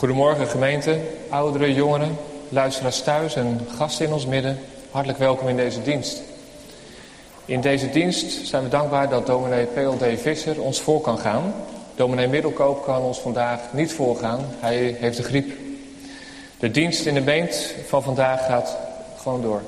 Goedemorgen gemeente, ouderen, jongeren, luisteraars thuis en gasten in ons midden. Hartelijk welkom in deze dienst. In deze dienst zijn we dankbaar dat dominee P.L.D. Visser ons voor kan gaan. Dominee Middelkoop kan ons vandaag niet voorgaan, hij heeft de griep. De dienst in de meent van vandaag gaat gewoon door.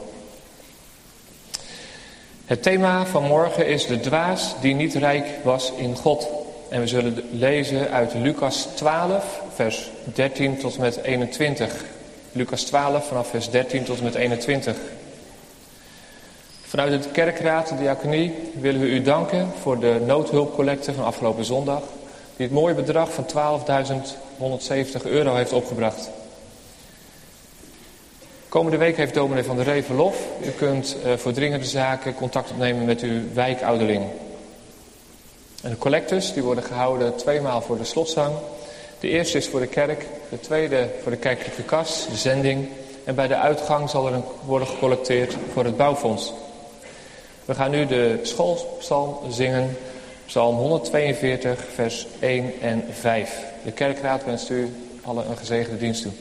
Het thema van morgen is de dwaas die niet rijk was in God. En we zullen lezen uit Lucas 12, vers 13 tot en met 21. Lucas 12 vanaf vers 13 tot en met 21. Vanuit de kerkraad, de diaconie, willen we u danken voor de noodhulpcollecte van afgelopen zondag, die het mooie bedrag van €12.170 heeft opgebracht. Komende week heeft dominee Van der Ree verlof. U kunt voor dringende zaken contact opnemen met uw wijkouderling. En de collectes die worden gehouden 2 maal voor de slotzang. De eerste is voor de kerk, de tweede voor de kerkelijke kas, de zending. En bij de uitgang zal er worden gecollecteerd voor het bouwfonds. We gaan nu de schoolpsalm zingen, psalm 142, vers 1 en 5. De kerkraad wenst u allen een gezegende dienst toe.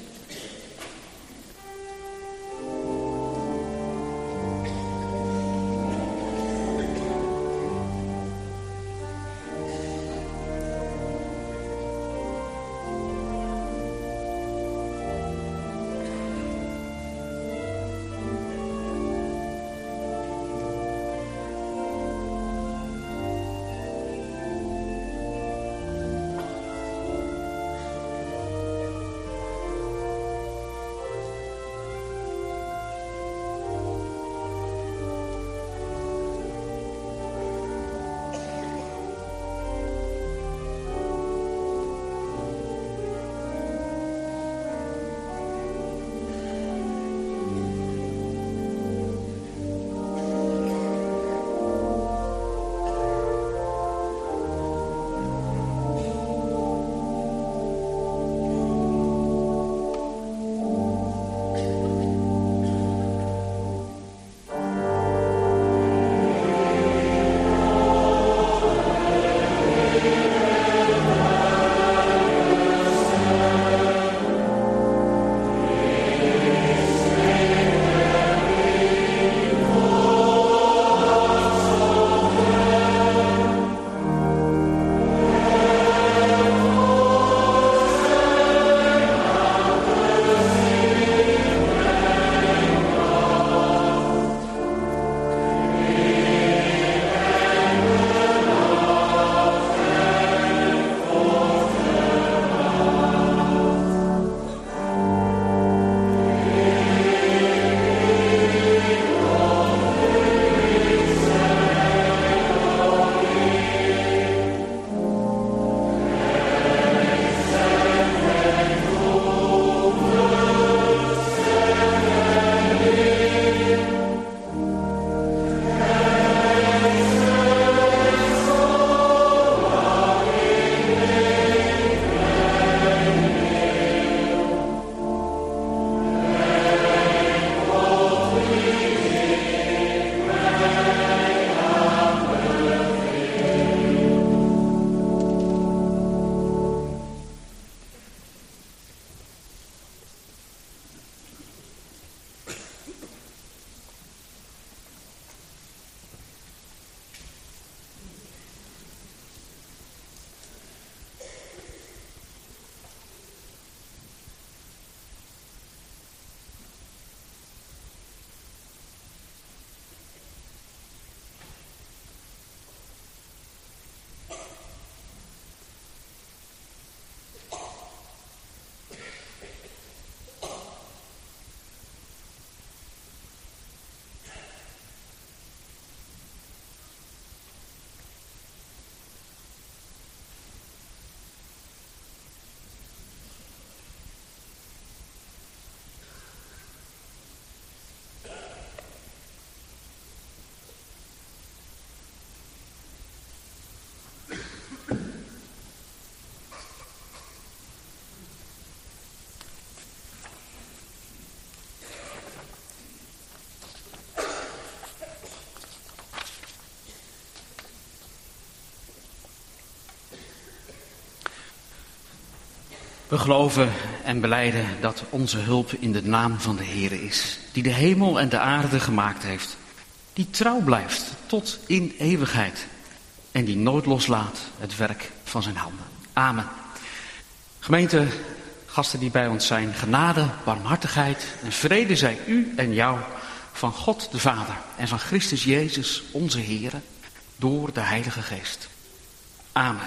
We geloven en belijden dat onze hulp in de naam van de Heere is, die de hemel en de aarde gemaakt heeft, die trouw blijft tot in eeuwigheid en die nooit loslaat het werk van zijn handen. Amen. Gemeente, gasten die bij ons zijn, genade, barmhartigheid en vrede zij u en jou van God de Vader en van Christus Jezus onze Heere door de Heilige Geest. Amen.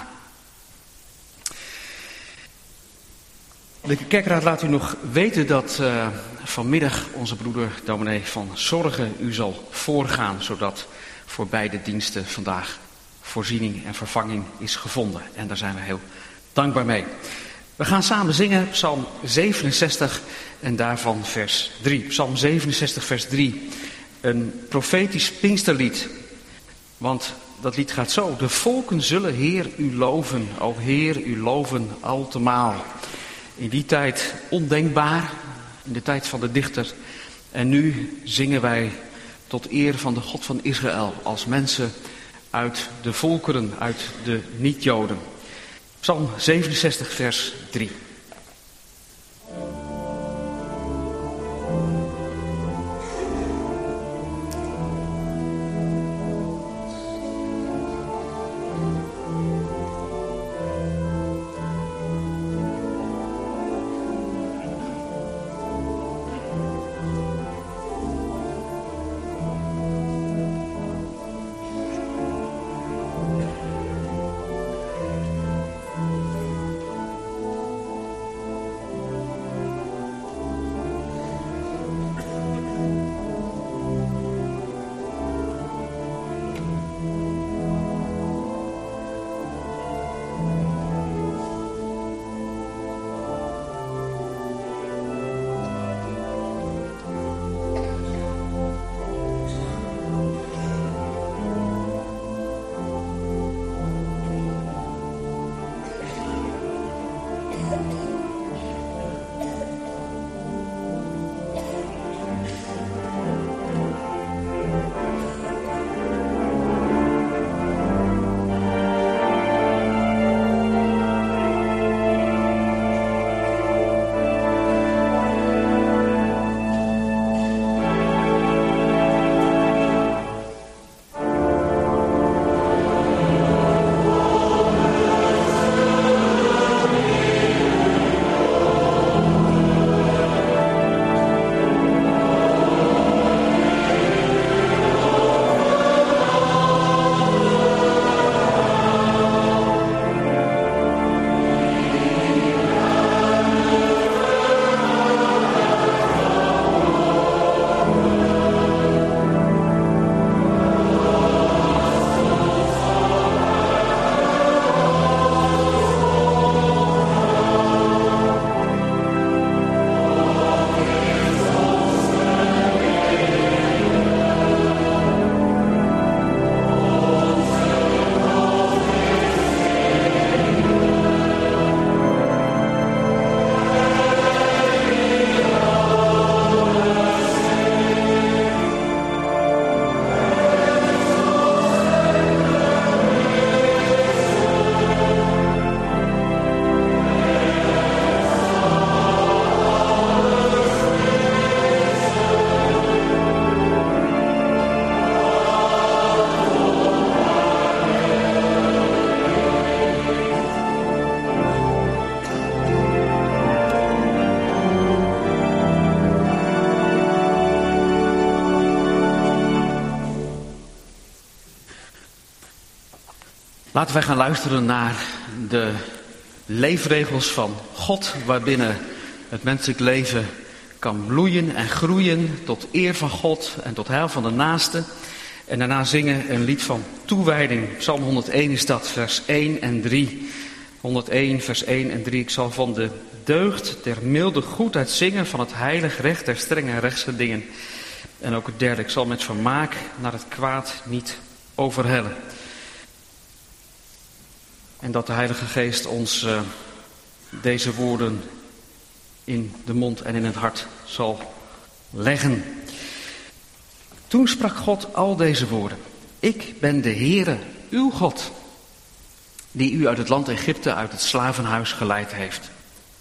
De kerkraad laat u nog weten dat vanmiddag onze broeder dominee van Zorgen u zal voorgaan, zodat voor beide diensten vandaag voorziening en vervanging is gevonden. En daar zijn we heel dankbaar mee. We gaan samen zingen Psalm 67 en daarvan vers 3. Psalm 67 vers 3, een profetisch Pinksterlied. Want dat lied gaat zo: de volken zullen Heer u loven, o Heer u loven altemaal. In die tijd ondenkbaar, in de tijd van de dichter. En nu zingen wij tot eer van de God van Israël als mensen uit de volkeren, uit de niet-Joden. Psalm 67 vers 3. Laten wij gaan luisteren naar de leefregels van God, waarbinnen het menselijk leven kan bloeien en groeien tot eer van God en tot heil van de naaste. En daarna zingen een lied van toewijding. Psalm 101 is dat, vers 1 en 3. 101, vers 1 en 3. Ik zal van de deugd der milde goedheid zingen, van het heilig recht der strenge en rechtse dingen. En ook het derde, ik zal met vermaak naar het kwaad niet overhellen. En dat de Heilige Geest ons deze woorden in de mond en in het hart zal leggen. Toen sprak God al deze woorden. Ik ben de Heere, uw God, die u uit het land Egypte, uit het slavenhuis geleid heeft.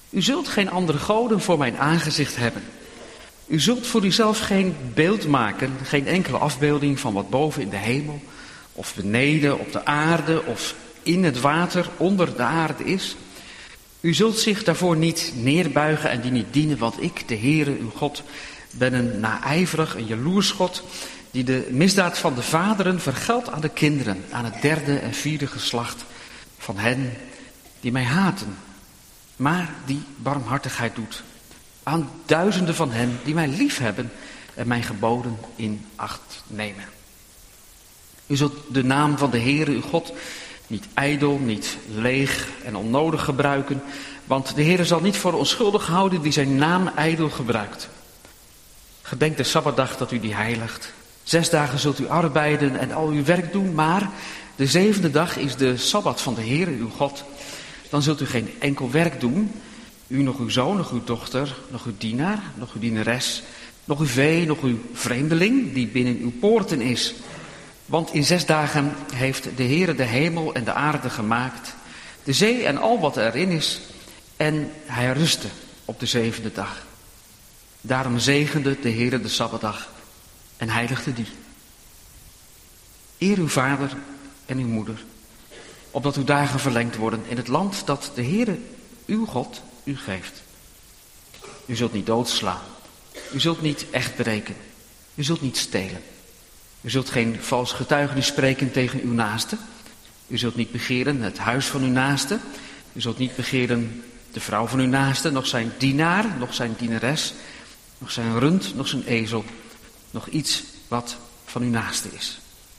U zult geen andere goden voor mijn aangezicht hebben. U zult voor uzelf geen beeld maken, geen enkele afbeelding van wat boven in de hemel, of beneden op de aarde, of in het water onder de aarde is. U zult zich daarvoor niet neerbuigen en die niet dienen, want ik, de Heere, uw God, ben een naijverig, een jaloers God, die de misdaad van de vaderen vergeldt aan de kinderen, aan het 3e en 4e geslacht van hen die mij haten, maar die barmhartigheid doet aan duizenden van hen die mij liefhebben en mijn geboden in acht nemen. U zult de naam van de Heere, uw God, niet ijdel, niet leeg en onnodig gebruiken, want de Heere zal niet voor onschuldig houden die zijn naam ijdel gebruikt. Gedenk de Sabbatdag dat u die heiligt. 6 dagen zult u arbeiden en al uw werk doen, maar de 7e dag is de Sabbat van de Heere, uw God. Dan zult u geen enkel werk doen, u, nog uw zoon, nog uw dochter, nog uw dienaar, nog uw dienares, nog uw vee, nog uw vreemdeling die binnen uw poorten is. Want in 6 dagen heeft de Heere de hemel en de aarde gemaakt, de zee en al wat erin is, en hij rustte op de 7e dag. Daarom zegende de Heere de Sabbatdag en heiligde die. Eer uw vader en uw moeder, opdat uw dagen verlengd worden in het land dat de Heere, uw God, u geeft. U zult niet doodslaan, u zult niet echt breken, u zult niet stelen. U zult geen vals getuigenis spreken tegen uw naaste. U zult niet begeren het huis van uw naaste. U zult niet begeren de vrouw van uw naaste, nog zijn dienaar, nog zijn dienares, nog zijn rund, nog zijn ezel, nog iets wat van uw naaste is.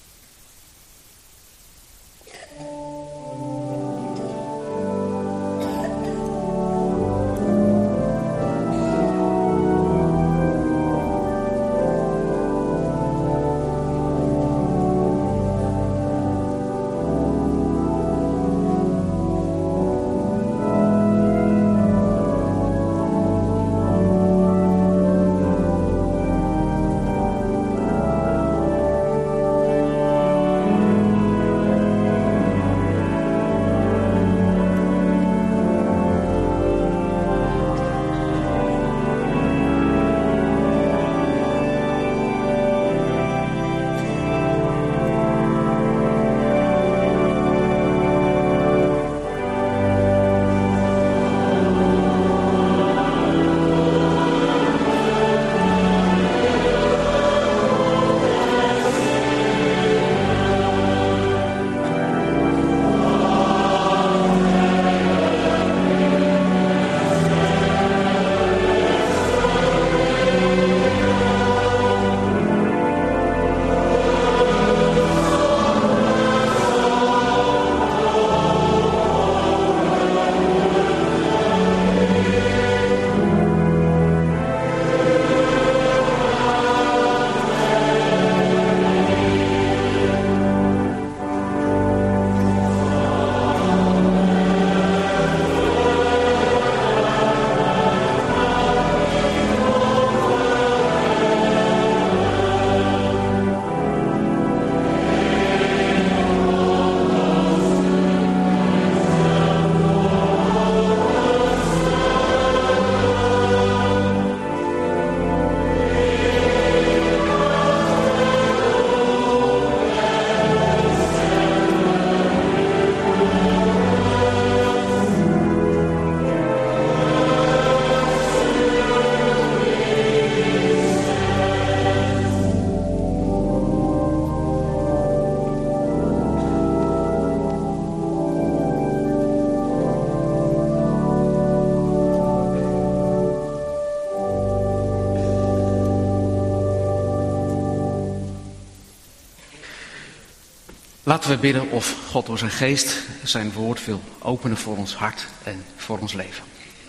Laten we bidden of God door zijn geest zijn woord wil openen voor ons hart en voor ons leven.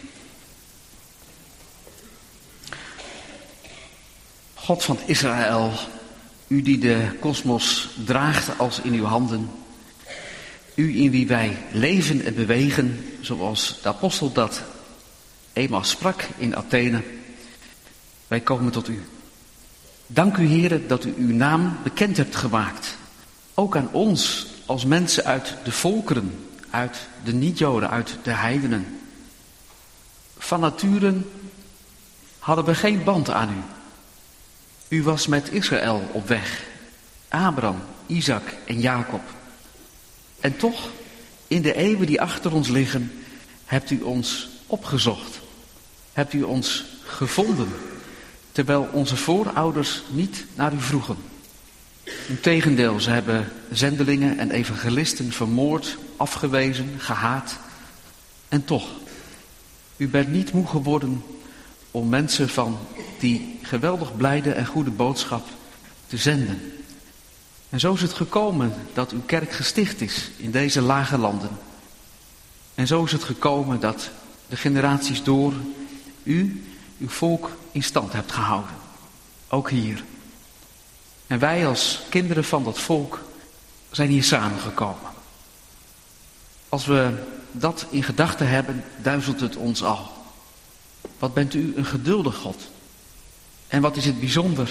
God van Israël, u die de kosmos draagt als in uw handen, u in wie wij leven en bewegen, zoals de apostel dat eenmaal sprak in Athene, wij komen tot u. Dank u, Heere, dat u uw naam bekend hebt gemaakt. Ook aan ons als mensen uit de volkeren, uit de niet-Joden, uit de heidenen. Van nature hadden we geen band aan u. U was met Israël op weg. Abraham, Isaac en Jacob. En toch, in de eeuwen die achter ons liggen, hebt u ons opgezocht. Hebt u ons gevonden, terwijl onze voorouders niet naar u vroegen. Integendeel, ze hebben zendelingen en evangelisten vermoord, afgewezen, gehaat. En toch, u bent niet moe geworden om mensen van die geweldig blijde en goede boodschap te zenden. En zo is het gekomen dat uw kerk gesticht is in deze lage landen. En zo is het gekomen dat de generaties door u, uw volk, in stand hebt gehouden. Ook hier. En wij als kinderen van dat volk zijn hier samengekomen. Als we dat in gedachten hebben, duizelt het ons al. Wat bent u een geduldig God. En wat is het bijzonder.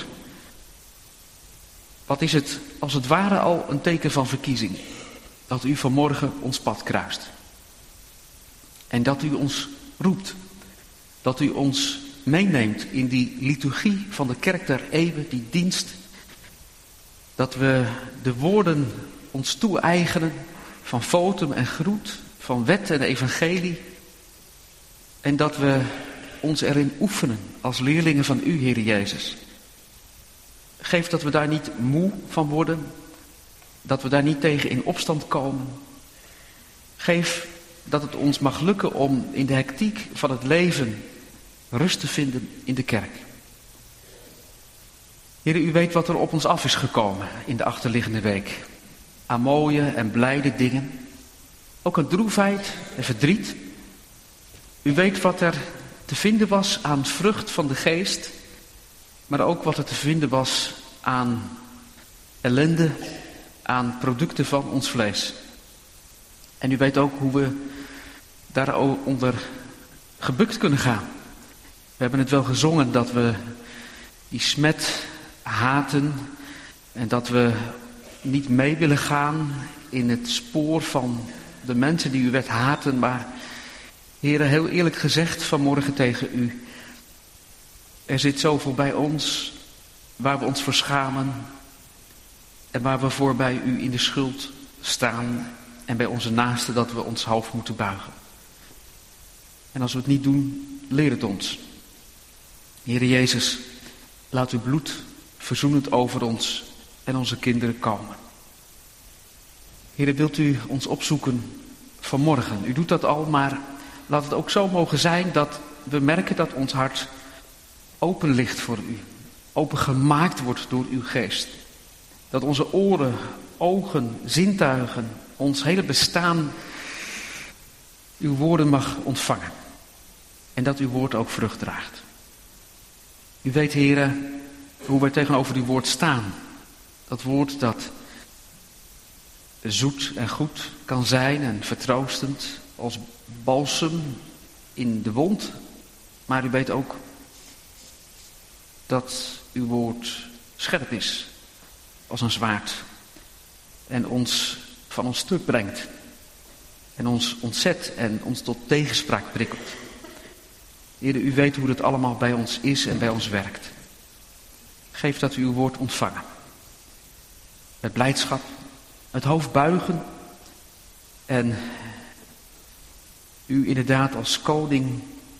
Wat is het als het ware al een teken van verkiezing. Dat u vanmorgen ons pad kruist. En dat u ons roept. Dat u ons meeneemt in die liturgie van de kerk der eeuwen, die dienst. Dat we de woorden ons toe-eigenen van fotum en groet, van wet en evangelie. En dat we ons erin oefenen als leerlingen van u, Heer Jezus. Geef dat we daar niet moe van worden, dat we daar niet tegen in opstand komen. Geef dat het ons mag lukken om in de hectiek van het leven rust te vinden in de kerk. Heer, u weet wat er op ons af is gekomen in de achterliggende week. Aan mooie en blijde dingen. Ook aan droefheid en verdriet. U weet wat er te vinden was aan vrucht van de geest. Maar ook wat er te vinden was aan ellende, aan producten van ons vlees. En u weet ook hoe we daaronder gebukt kunnen gaan. We hebben het wel gezongen dat we die smet haten en dat we niet mee willen gaan in het spoor van de mensen die u werd haten. Maar Heere, heel eerlijk gezegd vanmorgen tegen u, er zit zoveel bij ons waar we ons voor schamen en waar we voor bij u in de schuld staan en bij onze naasten dat we ons hoofd moeten buigen. En als we het niet doen, leer het ons. Heere Jezus, laat uw bloed verzoenend over ons en onze kinderen komen. Heere, wilt u ons opzoeken vanmorgen? U doet dat al, maar laat het ook zo mogen zijn dat we merken dat ons hart open ligt voor u. Open gemaakt wordt door uw geest. Dat onze oren, ogen, zintuigen, ons hele bestaan uw woorden mag ontvangen. En dat uw woord ook vrucht draagt. U weet, Heere, hoe wij tegenover uw woord staan. Dat woord dat zoet en goed kan zijn en vertroostend als balsem in de wond. Maar u weet ook dat uw woord scherp is als een zwaard. En ons van ons stuk brengt. En ons ontzet en ons tot tegenspraak prikkelt. Heer, u weet hoe het allemaal bij ons is en bij ons werkt. Geef dat u uw woord ontvangen. Met blijdschap, het hoofd buigen en u inderdaad als koning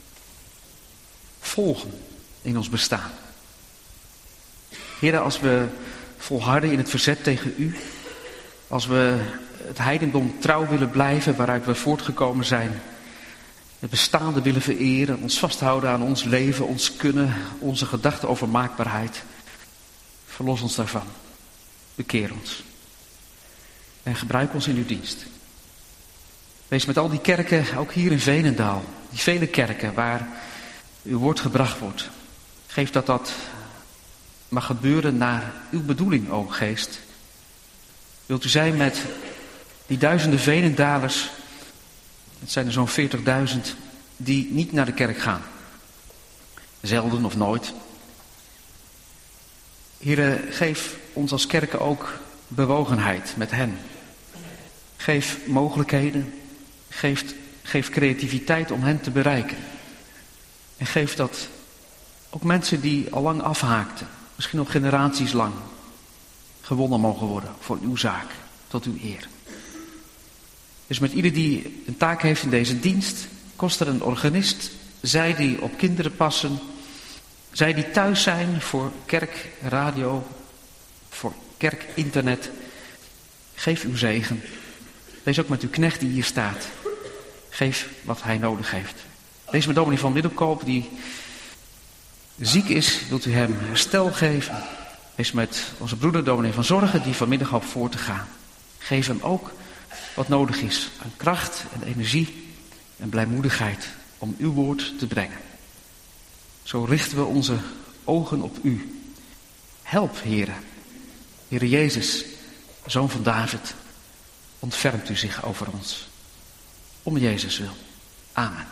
volgen in ons bestaan. Heer, als we volharden in het verzet tegen u, als we het heidendom trouw willen blijven waaruit we voortgekomen zijn, het bestaande willen vereren, ons vasthouden aan ons leven, ons kunnen, onze gedachten over maakbaarheid. Verlos ons daarvan. Bekeer ons. En gebruik ons in uw dienst. Wees met al die kerken, ook hier in Veenendaal, die vele kerken waar uw woord gebracht wordt. Geef dat dat mag gebeuren naar uw bedoeling, o Geest. Wilt u zijn met die duizenden Veenendalers, het zijn er zo'n 40.000, die niet naar de kerk gaan. Zelden of nooit. Heere, geef ons als kerken ook bewogenheid met hen. Geef mogelijkheden, geef creativiteit om hen te bereiken. En geef dat ook mensen die al lang afhaakten, misschien nog generaties lang, gewonnen mogen worden voor uw zaak, tot uw eer. Dus met ieder die een taak heeft in deze dienst, koster een organist, zij die op kinderen passen, zij die thuis zijn voor kerk, radio, voor kerk, internet. Geef uw zegen. Wees ook met uw knecht die hier staat. Geef wat hij nodig heeft. Wees met dominee van Middelkoop die ziek is, wilt u hem herstel geven. Wees met onze broeder dominee van Zorgen die vanmiddag hoopt voor te gaan. Geef hem ook wat nodig is aan kracht en energie en blijmoedigheid om uw woord te brengen. Zo richten we onze ogen op u. Help, Heere. Heere Jezus, Zoon van David, ontfermt u zich over ons. Om Jezus wil. Amen.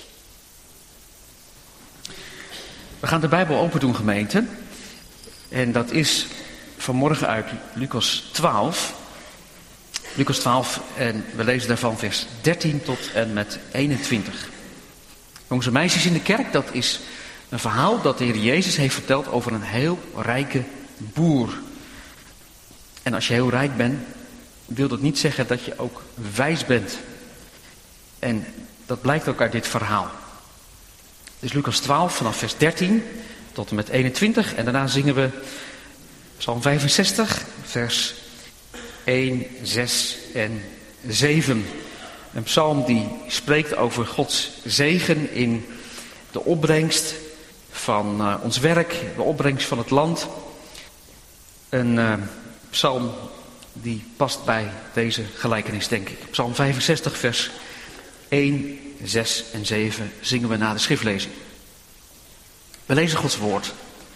We gaan de Bijbel open doen, gemeente. En dat is vanmorgen uit Lucas 12. Lucas 12 en we lezen daarvan vers 13 tot en met 21. Jongens en meisjes in de kerk, dat is een verhaal dat de Heer Jezus heeft verteld over een heel rijke boer. En als je heel rijk bent, wil dat niet zeggen dat je ook wijs bent. En dat blijkt ook uit dit verhaal. Dus Lucas 12 vanaf vers 13 tot en met 21. En daarna zingen we Psalm 65, vers 1, 6 en 7. Een psalm die spreekt over Gods zegen in de opbrengst van ons werk, de opbrengst van het land. Een psalm die past bij deze gelijkenis, denk ik. Psalm 65, vers 1, 6 en 7 zingen we na de schriftlezing. We lezen Gods woord.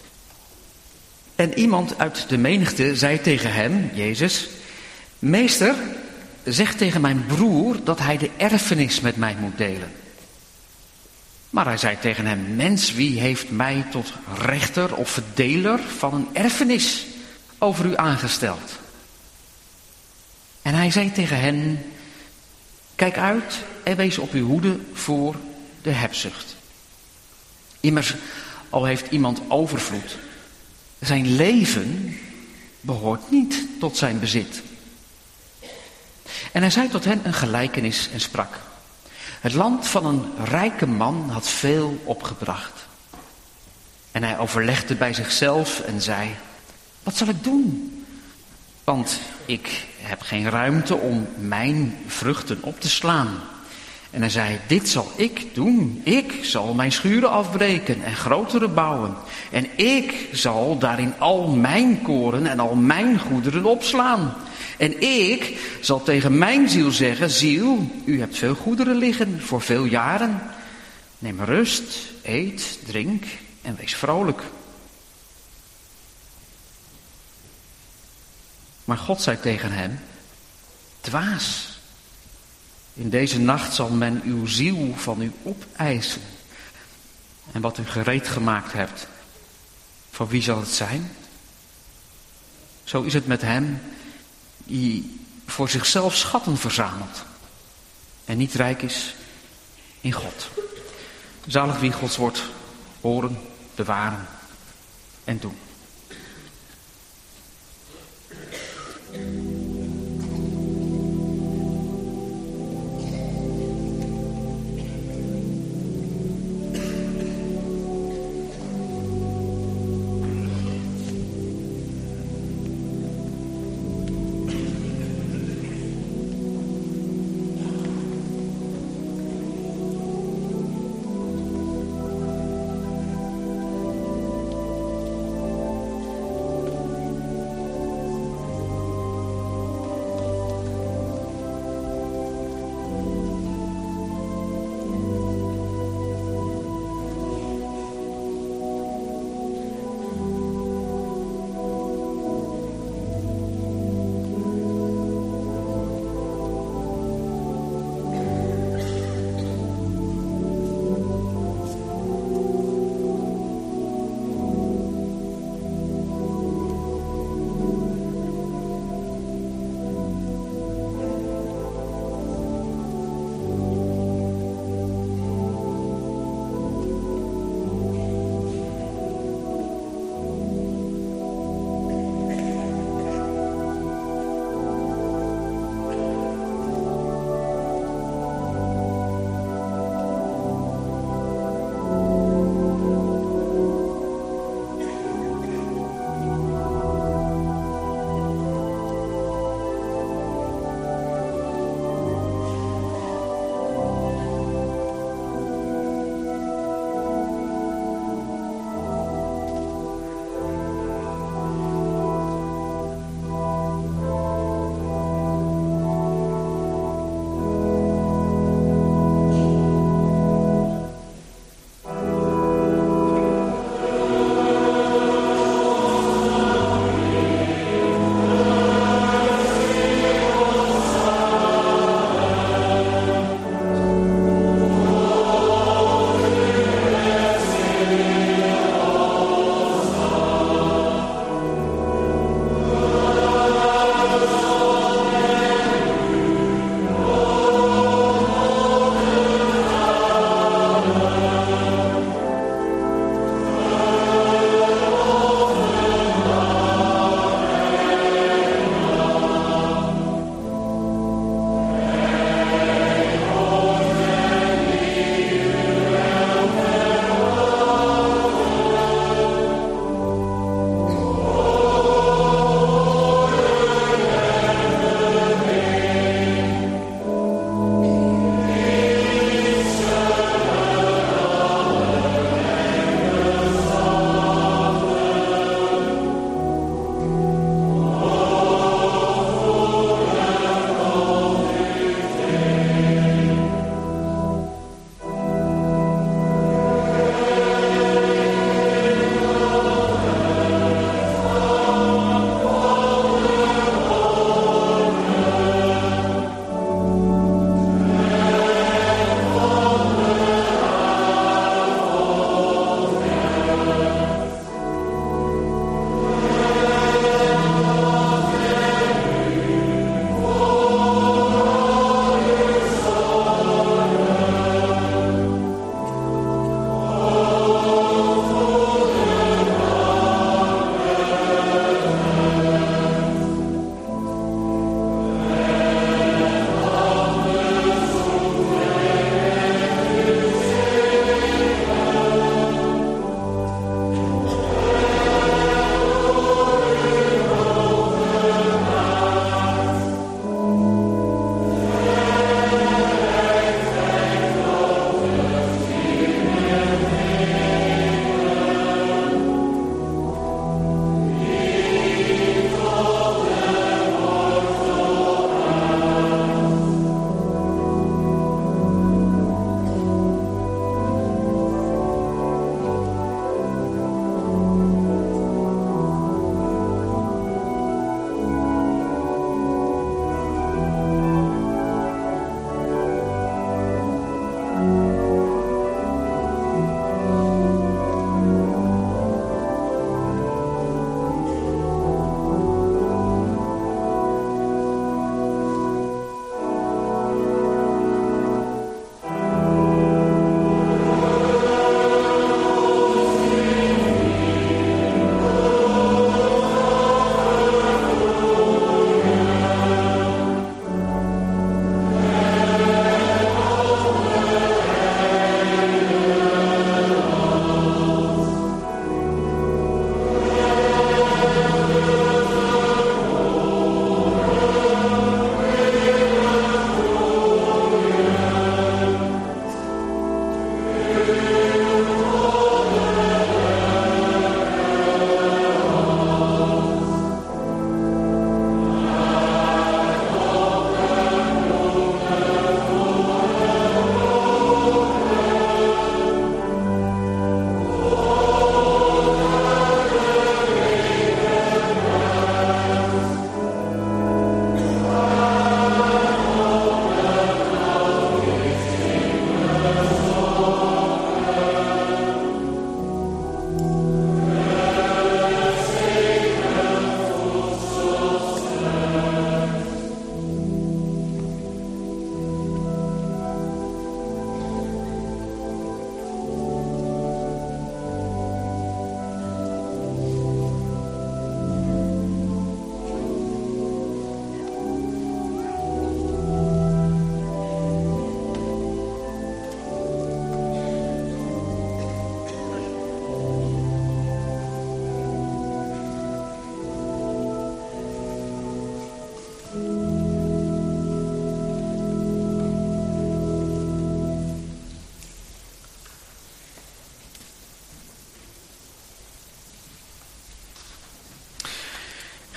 En iemand uit de menigte zei tegen hem, Jezus: Meester, zeg tegen mijn broer dat hij de erfenis met mij moet delen. Maar hij zei tegen hem: Mens, wie heeft mij tot rechter of verdeler van een erfenis over u aangesteld? En hij zei tegen hen: Kijk uit en wees op uw hoede voor de hebzucht. Immers, al heeft iemand overvloed, zijn leven behoort niet tot zijn bezit. En hij zei tot hen een gelijkenis en sprak: Het land van een rijke man had veel opgebracht. En hij overlegde bij zichzelf en zei: Wat zal ik doen? Want ik heb geen ruimte om mijn vruchten op te slaan. En hij zei: Dit zal ik doen. Ik zal mijn schuren afbreken en grotere bouwen. En ik zal daarin al mijn koren en al mijn goederen opslaan. En ik zal tegen mijn ziel zeggen: Ziel, u hebt veel goederen liggen voor veel jaren. Neem rust, eet, drink en wees vrolijk. Maar God zei tegen hem: Dwaas, in deze nacht zal men uw ziel van u opeisen. En wat u gereed gemaakt hebt, voor wie zal het zijn? Zo is het met hem die voor zichzelf schatten verzamelt en niet rijk is in God. Zalig wie Gods woord horen, bewaren en doen.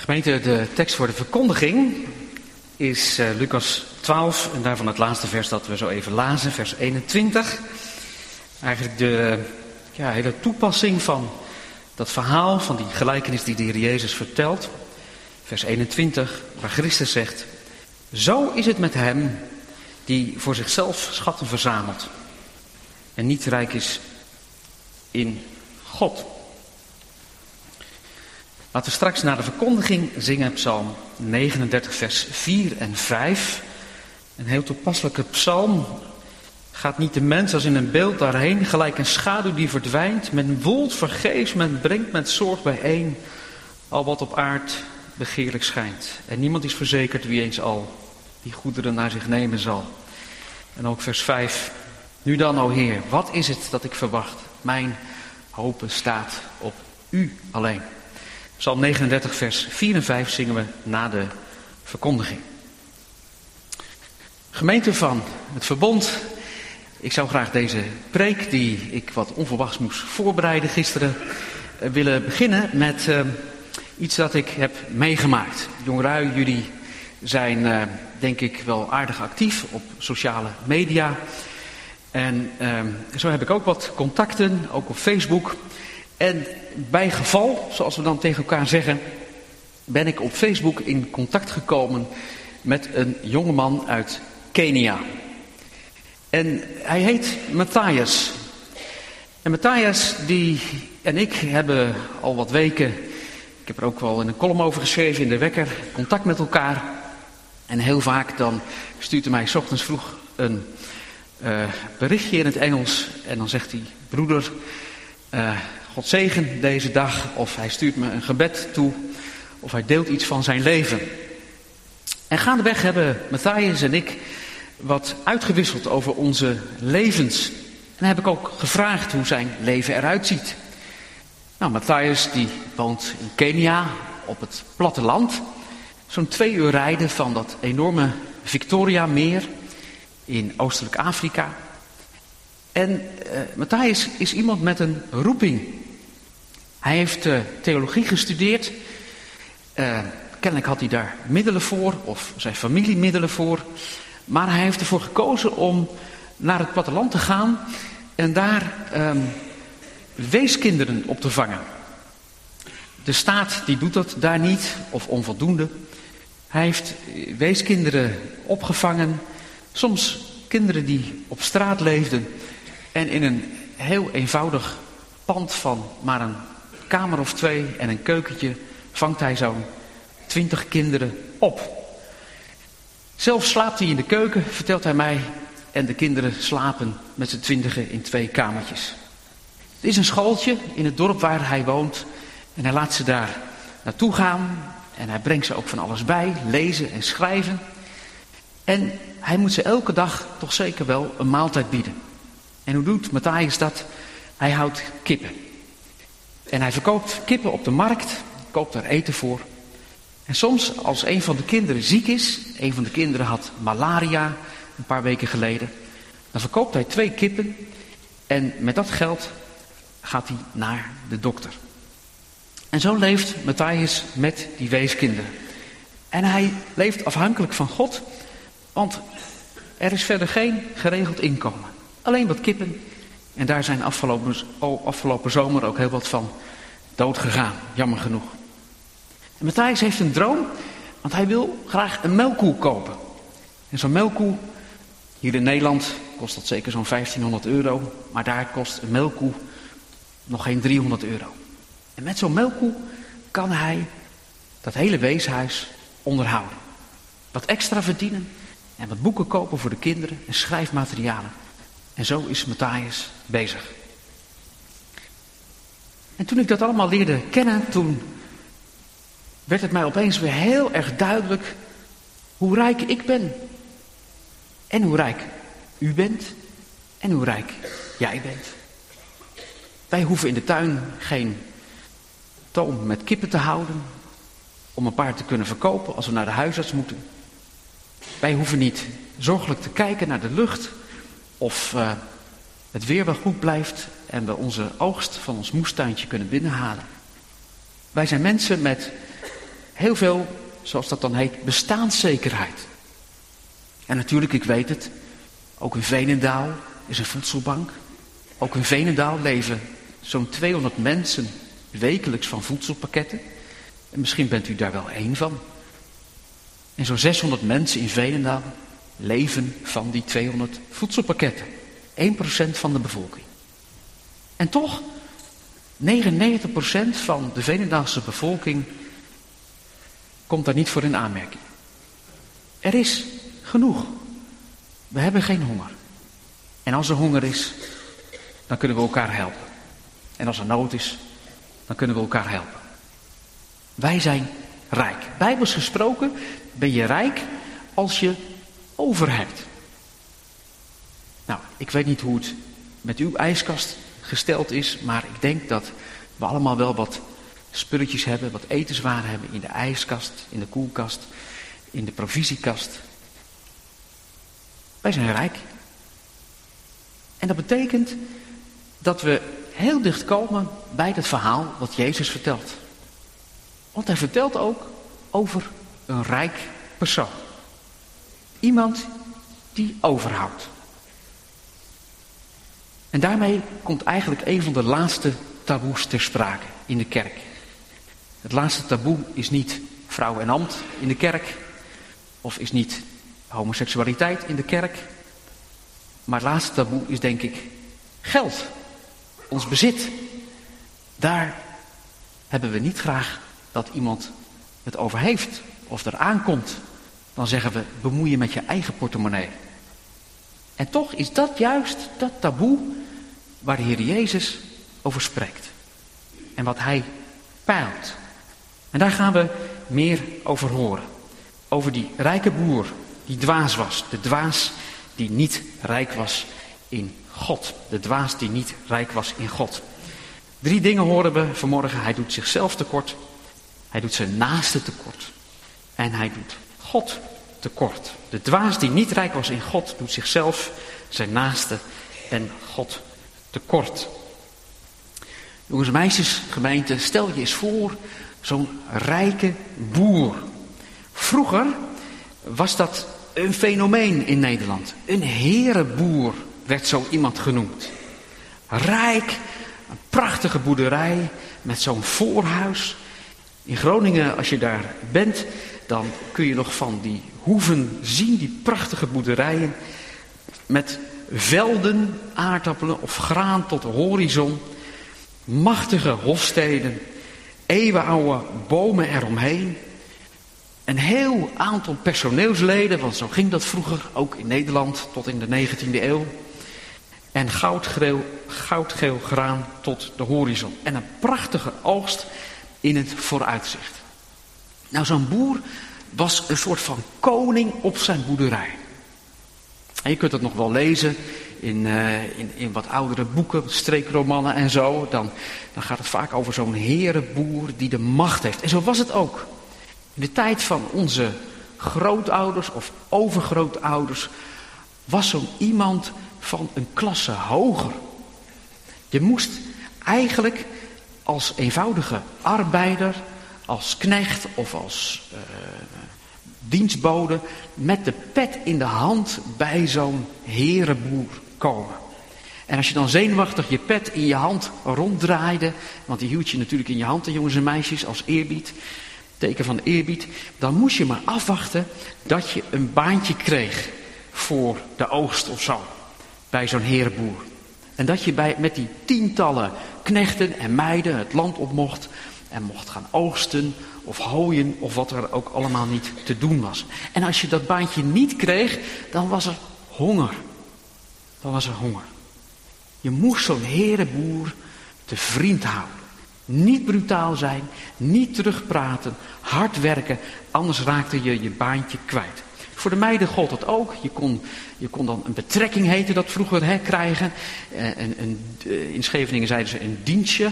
Gemeente, de tekst voor de verkondiging is Lucas 12 en daarvan het laatste vers dat we zo even lazen, vers 21. Eigenlijk de hele toepassing van dat verhaal, van die gelijkenis die de Heer Jezus vertelt. Vers 21, waar Christus zegt: zo is het met hem die voor zichzelf schatten verzamelt en niet rijk is in God. Laten we straks na de verkondiging zingen psalm 39 vers 4 en 5. Een heel toepasselijke psalm. Gaat niet de mens als in een beeld daarheen, gelijk een schaduw die verdwijnt. Men woelt vergeefs, men brengt met zorg bijeen, al wat op aard begeerlijk schijnt. En niemand is verzekerd wie eens al die goederen naar zich nemen zal. En ook vers 5. Nu dan, o Heer, wat is het dat ik verwacht? Mijn hoop staat op u alleen. Psalm 39 vers 4 en 5 zingen we na de verkondiging. Gemeente van het Verbond, ik zou graag deze preek die ik wat onverwachts moest voorbereiden gisteren willen beginnen met iets dat ik heb meegemaakt. Jongelui, jullie zijn denk ik wel aardig actief op sociale media. En zo heb ik ook wat contacten, ook op Facebook. En bij geval, zoals we dan tegen elkaar zeggen, ben ik op Facebook in contact gekomen met een jongeman uit Kenia. En hij heet Matthias. En Matthias die en ik hebben al wat weken, ik heb er ook wel in een column over geschreven in de Wekker, contact met elkaar. En heel vaak dan stuurt hij mij 's ochtends vroeg een berichtje in het Engels. En dan zegt hij: broeder, God zegen deze dag. Of hij stuurt me een gebed toe. Of hij deelt iets van zijn leven. En gaandeweg hebben Matthias en ik wat uitgewisseld over onze levens. En heb ik ook gevraagd hoe zijn leven eruit ziet. Nou, Matthias die woont in Kenia op het platteland. Zo'n 2 uur rijden van dat enorme Victoria-meer in Oostelijk Afrika. En Matthias is iemand met een roeping. Hij heeft theologie gestudeerd. Kennelijk had hij daar middelen voor, of zijn familie middelen voor. Maar hij heeft ervoor gekozen om naar het platteland te gaan en daar weeskinderen op te vangen. De staat die doet dat daar niet, of onvoldoende. Hij heeft weeskinderen opgevangen, soms kinderen die op straat leefden. En in een heel eenvoudig pand van maar een kamer of 2 en een keukentje vangt hij zo'n 20 kinderen op. Zelf slaapt hij in de keuken, vertelt hij mij, en de kinderen slapen met z'n 20 in 2 kamertjes. Er is een schooltje in het dorp waar hij woont en hij laat ze daar naartoe gaan en hij brengt ze ook van alles bij, lezen en schrijven. En hij moet ze elke dag toch zeker wel een maaltijd bieden. En hoe doet Matthias dat? Hij houdt kippen. En hij verkoopt kippen op de markt, koopt daar eten voor. En soms als een van de kinderen ziek is, een van de kinderen had malaria een paar weken geleden, dan verkoopt hij 2 kippen en met dat geld gaat hij naar de dokter. En zo leeft Matthias met die weeskinderen. En hij leeft afhankelijk van God, want er is verder geen geregeld inkomen. Alleen wat kippen. En daar zijn afgelopen zomer ook heel wat van dood gegaan. Jammer genoeg. En Matthias heeft een droom. Want hij wil graag een melkkoe kopen. En zo'n melkkoe, hier in Nederland kost dat zeker zo'n €1500. Maar daar kost een melkkoe nog geen €300. En met zo'n melkkoe kan hij dat hele weeshuis onderhouden. Wat extra verdienen. En wat boeken kopen voor de kinderen en schrijfmaterialen. En zo is Matthias bezig. En toen ik dat allemaal leerde kennen, toen werd het mij opeens weer heel erg duidelijk hoe rijk ik ben. En hoe rijk u bent. En hoe rijk jij bent. Wij hoeven in de tuin geen toom met kippen te houden om een paar te kunnen verkopen als we naar de huisarts moeten. Wij hoeven niet zorgelijk te kijken naar de lucht of het weer wel goed blijft en we onze oogst van ons moestuintje kunnen binnenhalen. Wij zijn mensen met heel veel, zoals dat dan heet, bestaanszekerheid. En natuurlijk, ik weet het, ook in Veenendaal is een voedselbank. Ook in Veenendaal leven zo'n 200 mensen wekelijks van voedselpakketten. En misschien bent u daar wel één van. En zo'n 600 mensen in Veenendaal leven van die 200 voedselpakketten. 1% van de bevolking. En toch, 99% van de Veenendaalse bevolking komt daar niet voor in aanmerking. Er is genoeg. We hebben geen honger. En als er honger is, dan kunnen we elkaar helpen. En als er nood is, dan kunnen we elkaar helpen. Wij zijn rijk. Bijbels gesproken ben je rijk als je over hebt. Nou, ik weet niet hoe het met uw ijskast gesteld is, maar ik denk dat we allemaal wel wat spulletjes hebben, wat etenswaren hebben in de ijskast, in de koelkast, in de provisiekast. Wij zijn rijk. En dat betekent dat we heel dicht komen bij het verhaal wat Jezus vertelt. Want hij vertelt ook over een rijk persoon. Iemand die overhoudt. En daarmee komt eigenlijk een van de laatste taboes ter sprake in de kerk. Het laatste taboe is niet vrouw en ambt in de kerk. Of is niet homoseksualiteit in de kerk. Maar het laatste taboe is denk ik geld. Ons bezit. Daar hebben we niet graag dat iemand het over heeft. Of er aankomt. Dan zeggen we, bemoei je met je eigen portemonnee. En toch is dat juist dat taboe waar de Heer Jezus over spreekt. En wat hij peilt. En daar gaan we meer over horen. Over die rijke boer die dwaas was. De dwaas die niet rijk was in God. De dwaas die niet rijk was in God. 3 dingen horen we vanmorgen. Hij doet zichzelf tekort. Hij doet zijn naaste tekort. En hij doet God tekort. De dwaas die niet rijk was in God doet zichzelf, zijn naaste en God tekort. Jongens en meisjes, gemeente, stel je eens voor zo'n rijke boer. Vroeger was dat een fenomeen in Nederland. Een herenboer werd zo iemand genoemd. Rijk, een prachtige boerderij met zo'n voorhuis. In Groningen, als je daar bent, dan kun je nog van die hoeven zien, die prachtige boerderijen. Met velden, aardappelen of graan tot de horizon. Machtige hofsteden, eeuwenoude bomen eromheen. Een heel aantal personeelsleden, want zo ging dat vroeger ook in Nederland tot in de 19e eeuw. En goudgeel graan tot de horizon. En een prachtige oogst in het vooruitzicht. Nou, zo'n boer was een soort van koning op zijn boerderij. En je kunt het nog wel lezen in wat oudere boeken, streekromannen en zo. Dan gaat het vaak over zo'n herenboer die de macht heeft. En zo was het ook. In de tijd van onze grootouders of overgrootouders was zo'n iemand van een klasse hoger. Je moest eigenlijk als eenvoudige arbeider, als knecht of als dienstbode met de pet in de hand bij zo'n herenboer komen. En als je dan zenuwachtig je pet in je hand ronddraaide, want die hield je natuurlijk in je hand, jongens en meisjes, als eerbied, teken van eerbied, dan moest je maar afwachten dat je een baantje kreeg voor de oogst of zo, bij zo'n herenboer. En dat je met die tientallen knechten en meiden het land op mocht en mocht gaan oogsten of hooien of wat er ook allemaal niet te doen was. En als je dat baantje niet kreeg, dan was er honger. Dan was er honger. Je moest zo'n herenboer te vriend houden. Niet brutaal zijn, niet terugpraten, hard werken, anders raakte je je baantje kwijt. Voor de meiden gold dat ook. Je kon dan een betrekking, heette dat vroeger, krijgen. In Scheveningen zeiden ze een dienstje.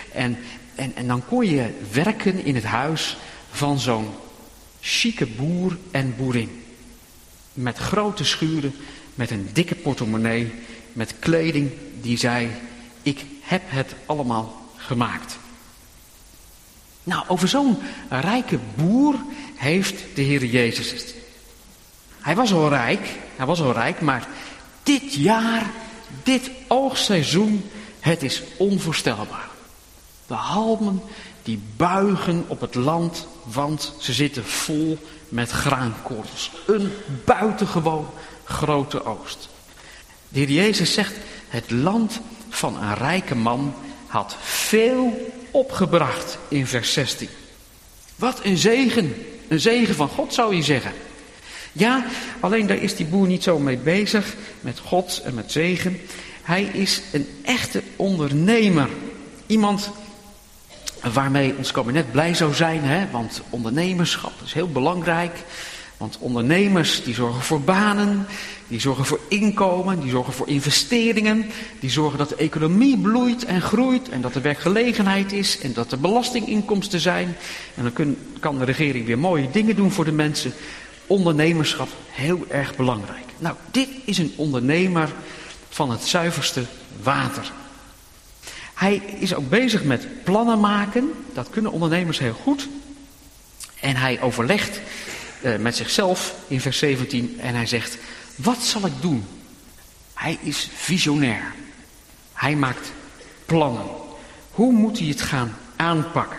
En dan kon je werken in het huis van zo'n chique boer en boerin. Met grote schuren, met een dikke portemonnee, met kleding die zei, ik heb het allemaal gemaakt. Nou, over zo'n rijke boer heeft de Heer Jezus het. Hij was al rijk, maar dit jaar, dit oogstseizoen, het is onvoorstelbaar. De halmen die buigen op het land, want ze zitten vol met graankorrels. Een buitengewoon grote oogst. De Heer Jezus zegt, het land van een rijke man had veel opgebracht in vers 16. Wat een zegen van God zou je zeggen. Ja, alleen daar is die boer niet zo mee bezig, met God en met zegen. Hij is een echte ondernemer. Iemand waarmee ons kabinet blij zou zijn, hè? Want ondernemerschap is heel belangrijk. Want ondernemers die zorgen voor banen, die zorgen voor inkomen, die zorgen voor investeringen. Die zorgen dat de economie bloeit en groeit en dat er werkgelegenheid is en dat er belastinginkomsten zijn. En dan kan de regering weer mooie dingen doen voor de mensen. Ondernemerschap, heel erg belangrijk. Nou, dit is een ondernemer van het zuiverste water. Hij is ook bezig met plannen maken. Dat kunnen ondernemers heel goed. En hij overlegt met zichzelf in vers 17 en hij zegt, wat zal ik doen? Hij is visionair. Hij maakt plannen. Hoe moet hij het gaan aanpakken?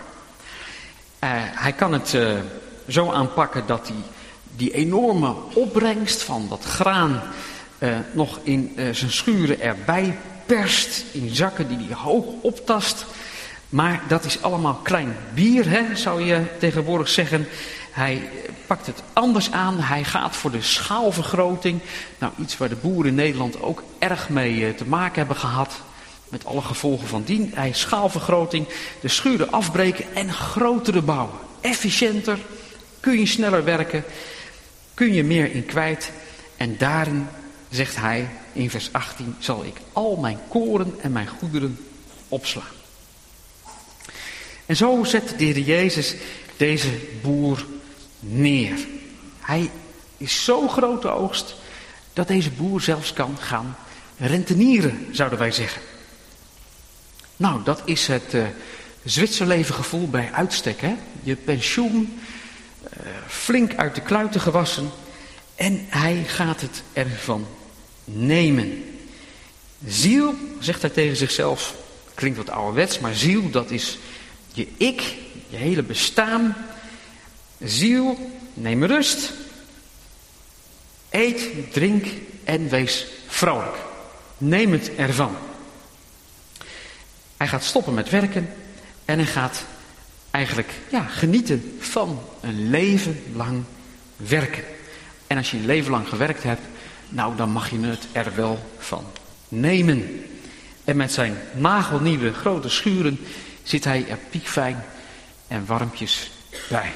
Hij kan het zo aanpakken dat hij die enorme opbrengst van dat graan nog in zijn schuren erbij perst, in zakken die hij hoog optast. Maar dat is allemaal klein bier, hè, zou je tegenwoordig zeggen. Hij pakt het anders aan. Hij gaat voor de schaalvergroting. Nou, iets waar de boeren in Nederland ook erg mee te maken hebben gehad. Met alle gevolgen van dien. Hij schaalvergroting, de schuren afbreken en grotere bouwen. Efficiënter, kun je sneller werken, kun je meer in kwijt. En daarin, zegt hij in vers 18, zal ik al mijn koren en mijn goederen opslaan. En zo zet de Heer Jezus deze boer neer. Hij is zo grote oogst dat deze boer zelfs kan gaan rentenieren, zouden wij zeggen. Nou, dat is het Zwitserlevengevoel bij uitstek, hè? Je pensioen, flink uit de kluiten gewassen en hij gaat het ervan nemen. Ziel, zegt hij tegen zichzelf, klinkt wat ouderwets, maar ziel, dat is je ik, je hele bestaan. Ziel, neem rust. Eet, drink en wees vrolijk. Neem het ervan. Hij gaat stoppen met werken en hij gaat eigenlijk genieten van een leven lang werken. En als je een leven lang gewerkt hebt, nou dan mag je het er wel van nemen. En met zijn nagelnieuwe grote schuren zit hij er piekfijn en warmpjes bij.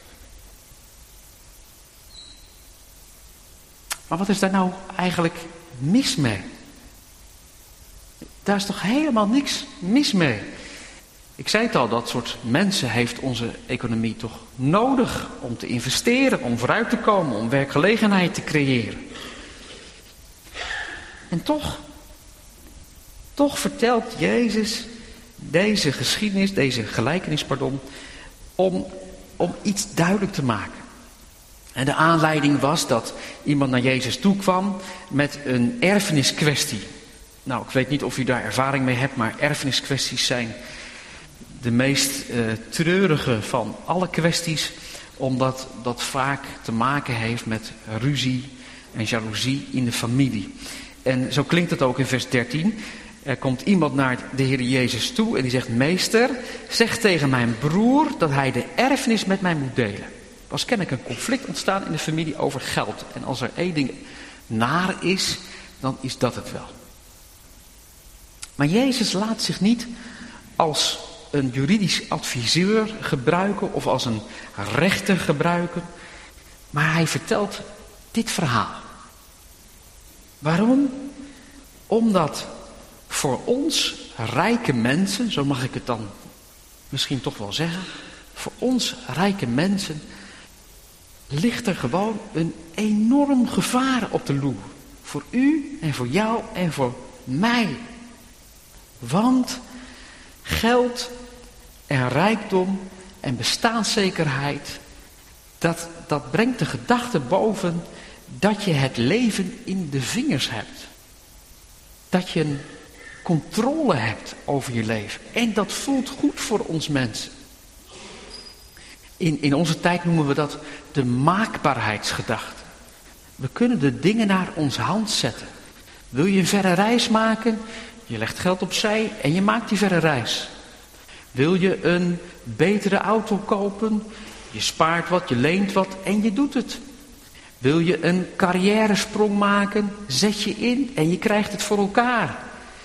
Maar wat is daar nou eigenlijk mis mee? Daar is toch helemaal niks mis mee? Ik zei het al, dat soort mensen heeft onze economie toch nodig om te investeren, om vooruit te komen, om werkgelegenheid te creëren. En toch vertelt Jezus deze geschiedenis, deze gelijkenis, om iets duidelijk te maken. En de aanleiding was dat iemand naar Jezus toe kwam met een erfeniskwestie. Nou, ik weet niet of u daar ervaring mee hebt, maar erfeniskwesties zijn de meest treurige van alle kwesties, omdat dat vaak te maken heeft met ruzie en jaloezie in de familie. En zo klinkt het ook in vers 13. Er komt iemand naar de Heer Jezus toe en die zegt, meester, zeg tegen mijn broer dat hij de erfenis met mij moet delen. Er was kennelijk een conflict ontstaan in de familie over geld. En als er één ding naar is, dan is dat het wel. Maar Jezus laat zich niet als een juridisch adviseur gebruiken of als een rechter gebruiken. Maar hij vertelt dit verhaal. Waarom? Omdat voor ons rijke mensen, zo mag ik het dan misschien toch wel zeggen, voor ons rijke mensen ligt er gewoon een enorm gevaar op de loer. Voor u en voor jou en voor mij. Want geld en rijkdom en bestaanszekerheid, dat brengt de gedachte boven dat je het leven in de vingers hebt. Dat je een controle hebt over je leven. En dat voelt goed voor ons mensen. In onze tijd noemen we dat de maakbaarheidsgedachte. We kunnen de dingen naar onze hand zetten. Wil je een verre reis maken? Je legt geld opzij en je maakt die verre reis. Wil je een betere auto kopen? Je spaart wat, je leent wat en je doet het. Wil je een carrièresprong maken? Zet je in en je krijgt het voor elkaar.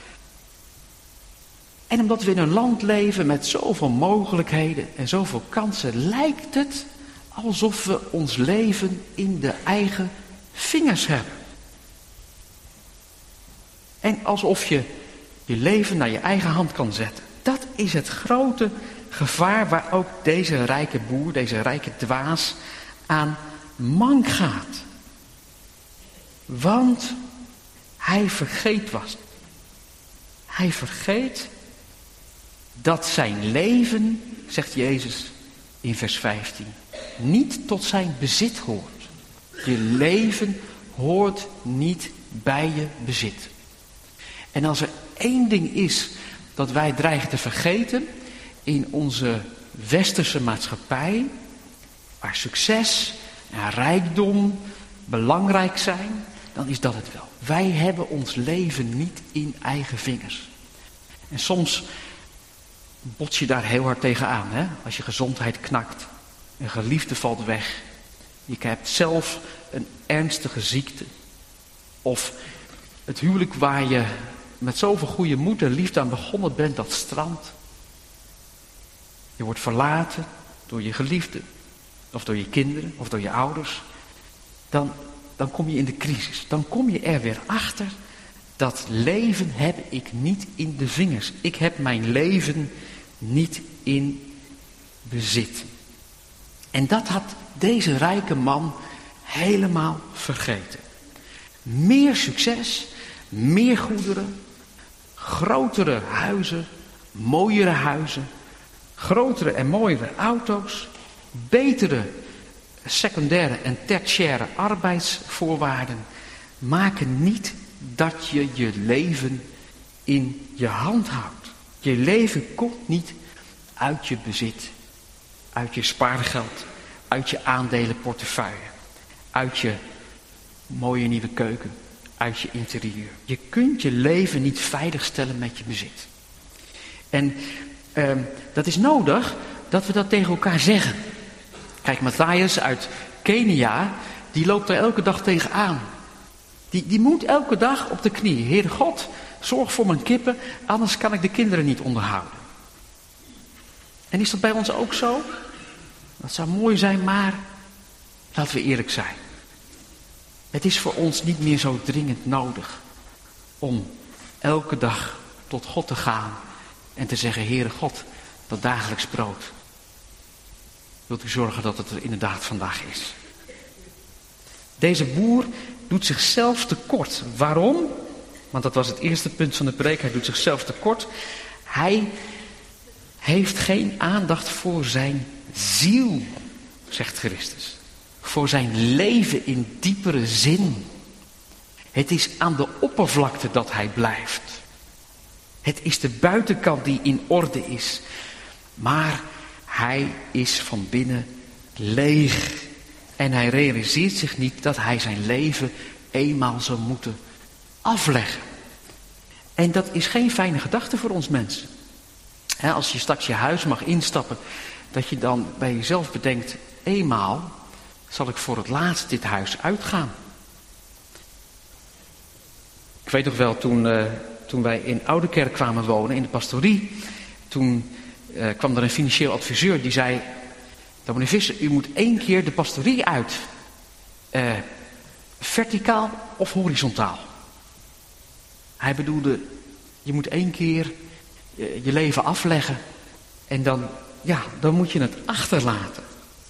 En omdat we in een land leven met zoveel mogelijkheden en zoveel kansen, lijkt het alsof we ons leven in de eigen vingers hebben. En alsof je je leven naar je eigen hand kan zetten. Dat is het grote gevaar waar ook deze rijke boer, deze rijke dwaas aan mank gaat. Want hij vergeet wat. Hij vergeet dat zijn leven, zegt Jezus in vers 15, niet tot zijn bezit hoort. Je leven hoort niet bij je bezit. En als er één ding is dat wij dreigen te vergeten in onze westerse maatschappij, waar succes en rijkdom belangrijk zijn, dan is dat het wel. Wij hebben ons leven niet in eigen vingers. En soms bots je daar heel hard tegenaan, hè? Als je gezondheid knakt, een geliefde valt weg, je hebt zelf een ernstige ziekte, of het huwelijk waar je met zoveel goede moed en liefde aan begonnen bent, dat strandt. Je wordt verlaten door je geliefde, of door je kinderen, of door je ouders. Dan kom je in de crisis. Dan kom je er weer achter, dat leven heb ik niet in de vingers. Ik heb mijn leven niet in bezit. En dat had deze rijke man helemaal vergeten. Meer succes, meer goederen, grotere huizen, mooiere huizen, grotere en mooiere auto's, betere secundaire en tertiaire arbeidsvoorwaarden maken niet dat je je leven in je hand houdt. Je leven komt niet uit je bezit, uit je spaargeld, uit je aandelenportefeuille, uit je mooie nieuwe keuken, uit je interieur. Je kunt je leven niet veiligstellen met je bezit. En dat is nodig dat we dat tegen elkaar zeggen. Kijk, Matthias uit Kenia, die loopt er elke dag tegenaan. Die moet elke dag op de knie. Heer God, zorg voor mijn kippen, anders kan ik de kinderen niet onderhouden. En is dat bij ons ook zo? Dat zou mooi zijn, maar laten we eerlijk zijn. Het is voor ons niet meer zo dringend nodig om elke dag tot God te gaan en te zeggen, Heere God, dat dagelijks brood. Wilt u zorgen dat het er inderdaad vandaag is? Deze boer doet zichzelf tekort. Waarom? Want dat was het eerste punt van de preek. Hij doet zichzelf tekort. Hij heeft geen aandacht voor zijn ziel, zegt Christus. Voor zijn leven in diepere zin. Het is aan de oppervlakte dat hij blijft. Het is de buitenkant die in orde is. Maar hij is van binnen leeg. En hij realiseert zich niet dat hij zijn leven eenmaal zou moeten afleggen. En dat is geen fijne gedachte voor ons mensen. Als je straks je huis mag instappen, dat je dan bij jezelf bedenkt, eenmaal zal ik voor het laatst dit huis uitgaan. Ik weet nog wel, toen wij in Oudekerk kwamen wonen, in de pastorie, toen kwam er een financieel adviseur die zei, dominee Visser, u moet 1 keer de pastorie uit. Verticaal of horizontaal. Hij bedoelde, je moet 1 keer je leven afleggen en dan moet je het achterlaten.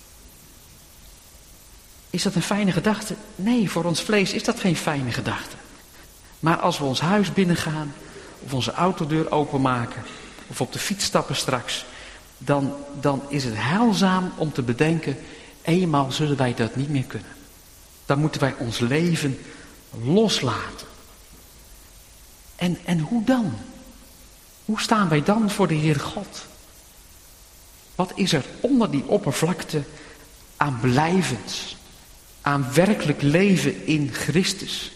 Is dat een fijne gedachte? Nee, voor ons vlees is dat geen fijne gedachte. Maar als we ons huis binnengaan, of onze autodeur openmaken, of op de fiets stappen straks, dan is het heilzaam om te bedenken, eenmaal zullen wij dat niet meer kunnen. Dan moeten wij ons leven loslaten. En hoe dan? Hoe staan wij dan voor de Heer God? Wat is er onder die oppervlakte aan blijvends, aan werkelijk leven in Christus?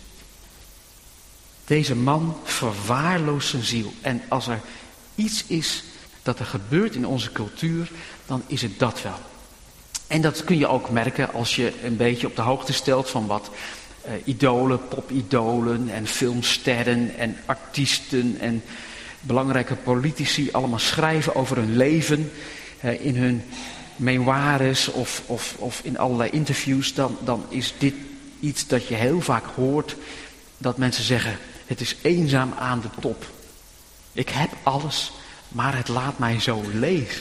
Deze man verwaarloost zijn ziel. En als er iets is dat er gebeurt in onze cultuur, dan is het dat wel. En dat kun je ook merken als je een beetje op de hoogte stelt van wat idolen, popidolen en filmsterren en artiesten en belangrijke politici allemaal schrijven over hun leven in hun memoires of in allerlei interviews. Dan is dit iets dat je heel vaak hoort, dat mensen zeggen, het is eenzaam aan de top. Ik heb alles, maar het laat mij zo leeg.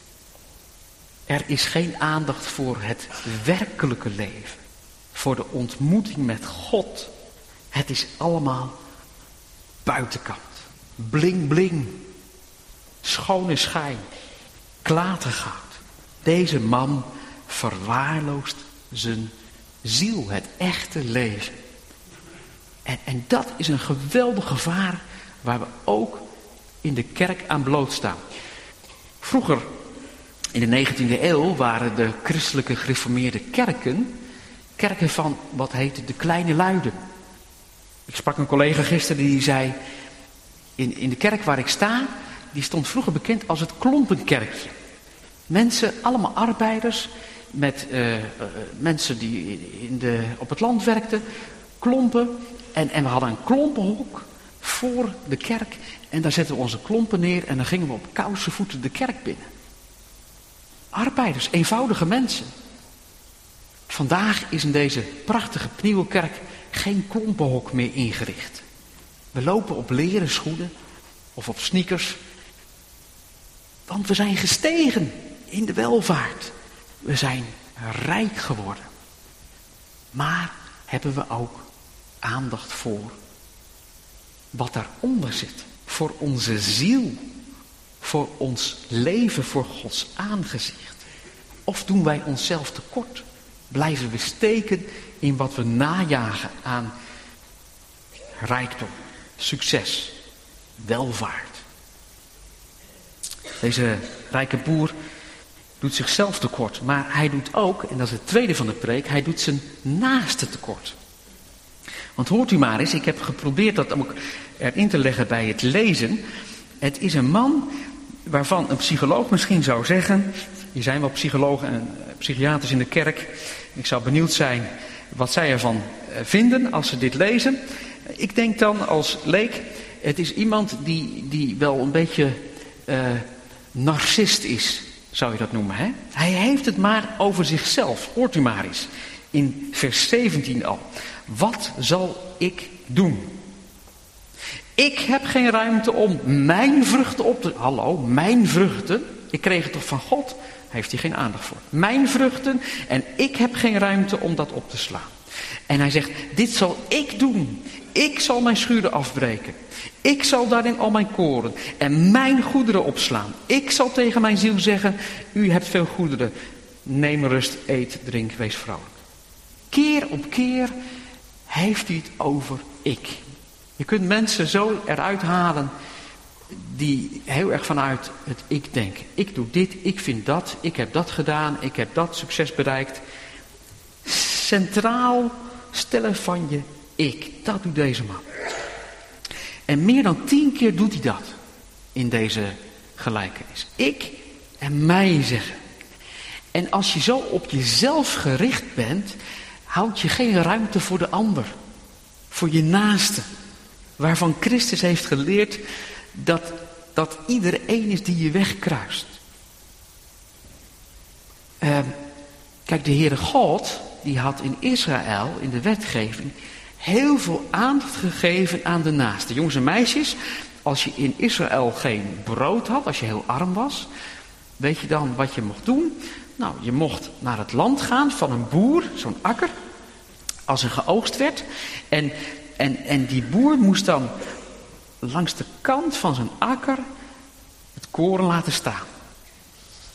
Er is geen aandacht voor het werkelijke leven. Voor de ontmoeting met God. Het is allemaal buitenkant. Bling bling. Schone schijn. Klatergoud. Deze man verwaarloost zijn ziel. Het echte leven. En dat is een geweldig gevaar waar we ook in de kerk aan blootstaan. Vroeger, in de 19e eeuw, waren de christelijke gereformeerde kerken van wat heette de kleine luiden. Ik sprak een collega gisteren die zei, in de kerk waar ik sta, die stond vroeger bekend als het klompenkerkje. Mensen, allemaal arbeiders, met mensen die op het land werkten, klompen. En we hadden een klompenhok voor de kerk. En daar zetten we onze klompen neer en dan gingen we op koude voeten de kerk binnen. Arbeiders, eenvoudige mensen. Vandaag is in deze prachtige nieuwe kerk geen klompenhok meer ingericht. We lopen op leren schoenen of op sneakers. Want we zijn gestegen in de welvaart. We zijn rijk geworden. Maar hebben we ook aandacht voor wat daaronder zit. Voor onze ziel. Voor ons leven, voor Gods aangezicht. Of doen wij onszelf tekort? Blijven we steken in wat we najagen aan rijkdom, succes, welvaart. Deze rijke boer doet zichzelf tekort, maar hij doet ook, en dat is het tweede van de preek, hij doet zijn naaste tekort. Want hoort u maar eens, ik heb geprobeerd dat ook erin te leggen bij het lezen. Het is een man waarvan een psycholoog misschien zou zeggen, hier zijn wel psychologen en psychiaters in de kerk, ik zou benieuwd zijn wat zij ervan vinden als ze dit lezen. Ik denk dan als leek, het is iemand die wel een beetje narcist is, zou je dat noemen. Hè? Hij heeft het maar over zichzelf. Hoort u maar eens. In vers 17 al. Wat zal ik doen? Ik heb geen ruimte om mijn vruchten op te... Hallo, mijn vruchten? Ik kreeg het toch van God? Heeft hij geen aandacht voor. Mijn vruchten en ik heb geen ruimte om dat op te slaan. En hij zegt, dit zal ik doen. Ik zal mijn schuren afbreken. Ik zal daarin al mijn koren en mijn goederen opslaan. Ik zal tegen mijn ziel zeggen, u hebt veel goederen. Neem rust, eet, drink, wees vrolijk. Keer op keer heeft hij het over ik. Je kunt mensen zo eruit halen die heel erg vanuit het ik denken. Ik doe dit, ik vind dat, ik heb dat gedaan, ik heb dat succes bereikt. Centraal stellen van je ik. Dat doet deze man. En meer dan 10 keer doet hij dat in deze gelijkenis. Ik en mij zeggen. En als je zo op jezelf gericht bent, houd je geen ruimte voor de ander. Voor je naaste. Waarvan Christus heeft geleerd dat iedereen is die je weg kruist. Kijk, de Heere God, die had in Israël, in de wetgeving, heel veel aandacht gegeven aan de naaste. Jongens en meisjes, als je in Israël geen brood had, als je heel arm was, weet je dan wat je mocht doen? Nou, je mocht naar het land gaan van een boer, zo'n akker, als er geoogst werd. En die boer moest dan langs de kant van zijn akker het koren laten staan.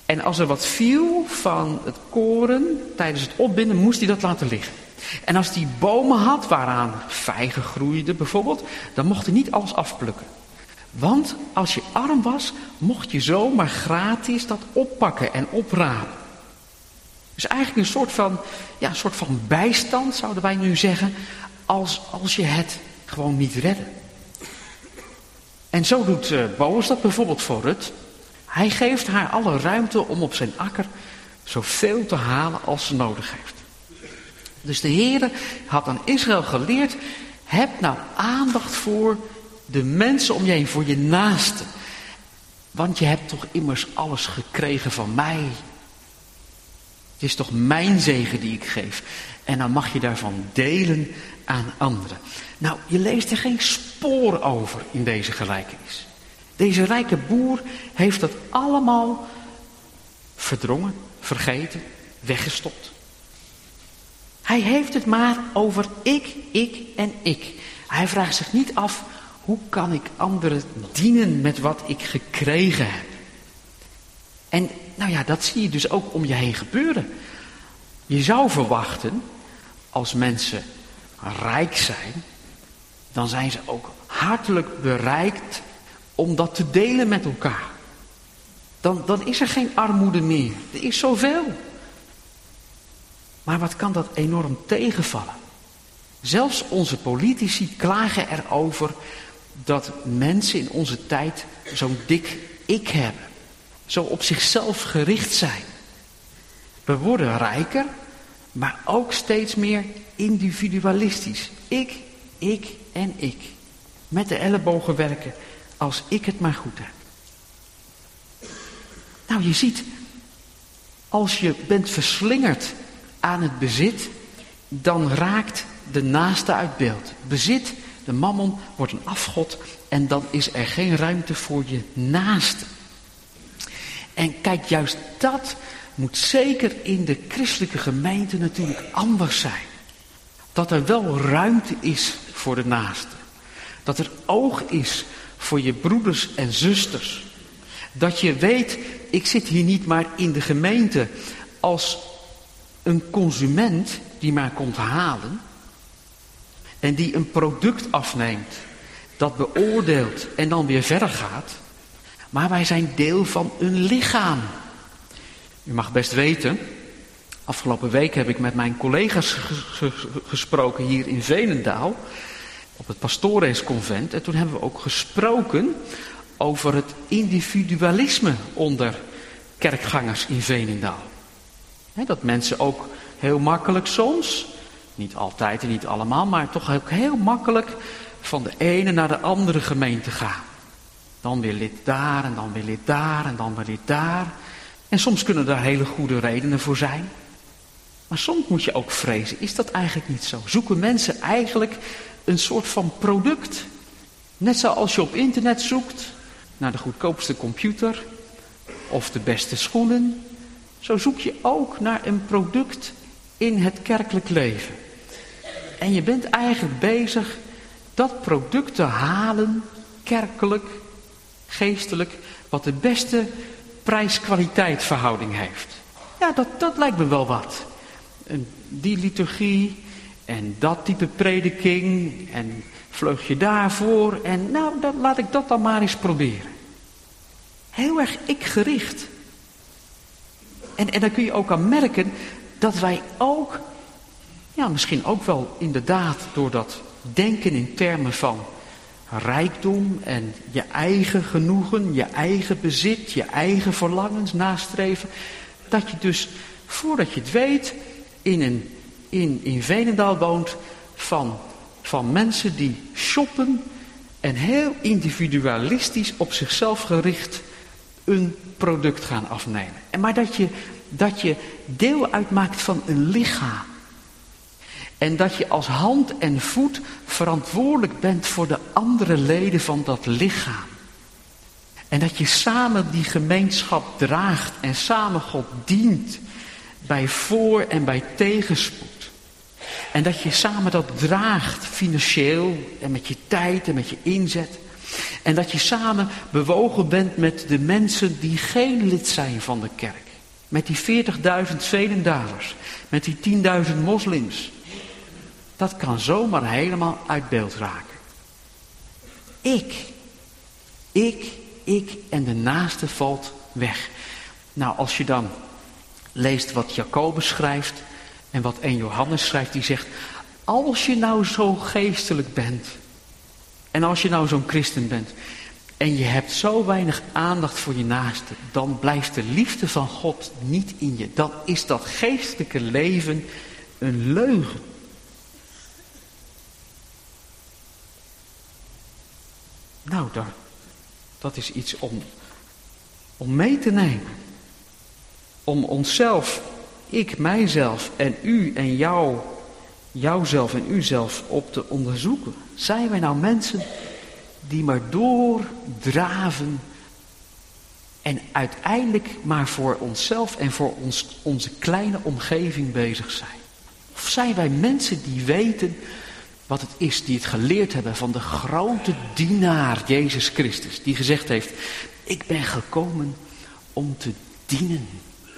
En als er wat viel van het koren tijdens het opbinden, moest hij dat laten liggen. En als hij bomen had waaraan vijgen groeiden bijvoorbeeld, dan mocht hij niet alles afplukken. Want als je arm was, mocht je zomaar gratis dat oppakken en oprapen. Dus eigenlijk een soort van bijstand, zouden wij nu zeggen, als je het gewoon niet redde. En zo doet Boas dat bijvoorbeeld voor Rut. Hij geeft haar alle ruimte om op zijn akker zoveel te halen als ze nodig heeft. Dus de Heere had aan Israël geleerd, heb nou aandacht voor de mensen om je heen, voor je naasten. Want je hebt toch immers alles gekregen van mij. Het is toch mijn zegen die ik geef. En dan mag je daarvan delen aan anderen. Nou, je leest er geen spoor over in deze gelijkenis. Deze rijke boer heeft dat allemaal verdrongen, vergeten, weggestopt. Hij heeft het maar over ik en ik. Hij vraagt zich niet af, hoe kan ik anderen dienen met wat ik gekregen heb? En nou ja, dat zie je dus ook om je heen gebeuren. Je zou verwachten, als mensen rijk zijn, dan zijn ze ook hartelijk bereikt om dat te delen met elkaar. Dan is er geen armoede meer. Er is zoveel. Maar wat kan dat enorm tegenvallen? Zelfs onze politici klagen erover dat mensen in onze tijd zo'n dik ik hebben. Zo op zichzelf gericht zijn. We worden rijker, maar ook steeds meer individualistisch. Ik en ik. Met de ellebogen werken als ik het maar goed heb. Nou, je ziet, als je bent verslingerd aan het bezit, dan raakt de naaste uit beeld. Bezit, de mammon, wordt een afgod en dan is er geen ruimte voor je naaste. En kijk, juist dat moet zeker in de christelijke gemeente natuurlijk anders zijn. Dat er wel ruimte is voor de naaste. Dat er oog is voor je broeders en zusters. Dat je weet, ik zit hier niet maar in de gemeente als een consument die maar komt halen. En die een product afneemt, dat beoordeelt en dan weer verder gaat. Maar wij zijn deel van een lichaam. U mag best weten, afgelopen week heb ik met mijn collega's gesproken hier in Veenendaal. Op het Pastoreesconvent. En toen hebben we ook gesproken over het individualisme onder kerkgangers in Veenendaal. Dat mensen ook heel makkelijk soms, niet altijd en niet allemaal, maar toch ook heel makkelijk van de ene naar de andere gemeente gaan. Dan weer lid daar en dan weer lid daar en dan weer lid daar. En soms kunnen daar hele goede redenen voor zijn. Maar soms moet je ook vrezen, is dat eigenlijk niet zo? Zoeken mensen eigenlijk een soort van product? Net zoals je op internet zoekt naar de goedkoopste computer of de beste schoenen. Zo zoek je ook naar een product in het kerkelijk leven. En je bent eigenlijk bezig dat product te halen, kerkelijk, geestelijk, wat de beste prijs-kwaliteit verhouding heeft. Ja, dat lijkt me wel wat. Die liturgie en dat type prediking en vleugje daarvoor en nou, laat ik dat dan maar eens proberen. Heel erg ik-gericht. En dan kun je ook aan merken dat wij ook, ja misschien ook wel inderdaad door dat denken in termen van rijkdom en je eigen genoegen, je eigen bezit, je eigen verlangens nastreven. Dat je dus, voordat je het weet, in Veenendaal woont van mensen die shoppen en heel individualistisch op zichzelf gericht een product gaan afnemen. Maar dat je deel uitmaakt van een lichaam. En dat je als hand en voet verantwoordelijk bent voor de andere leden van dat lichaam. En dat je samen die gemeenschap draagt en samen God dient bij voor- en bij tegenspoed. En dat je samen dat draagt financieel en met je tijd en met je inzet. En dat je samen bewogen bent met de mensen die geen lid zijn van de kerk. Met die 40.000 Zwedendalers. Met die 10.000 moslims. Dat kan zomaar helemaal uit beeld raken. Ik en de naaste valt weg. Nou, als je dan leest wat Jacobus schrijft en wat 1 Johannes schrijft, die zegt, als je nou zo geestelijk bent en als je nou zo'n christen bent en je hebt zo weinig aandacht voor je naaste, dan blijft de liefde van God niet in je. Dan is dat geestelijke leven een leugen. Nou, dat is iets om mee te nemen. Om onszelf, ik, mijzelf en u en jouzelf en uzelf op te onderzoeken. Zijn wij nou mensen die maar doordraven en uiteindelijk maar voor onszelf en voor onze kleine omgeving bezig zijn? Of zijn wij mensen die weten wat het is, die het geleerd hebben van de grote dienaar Jezus Christus, die gezegd heeft, ik ben gekomen om te dienen.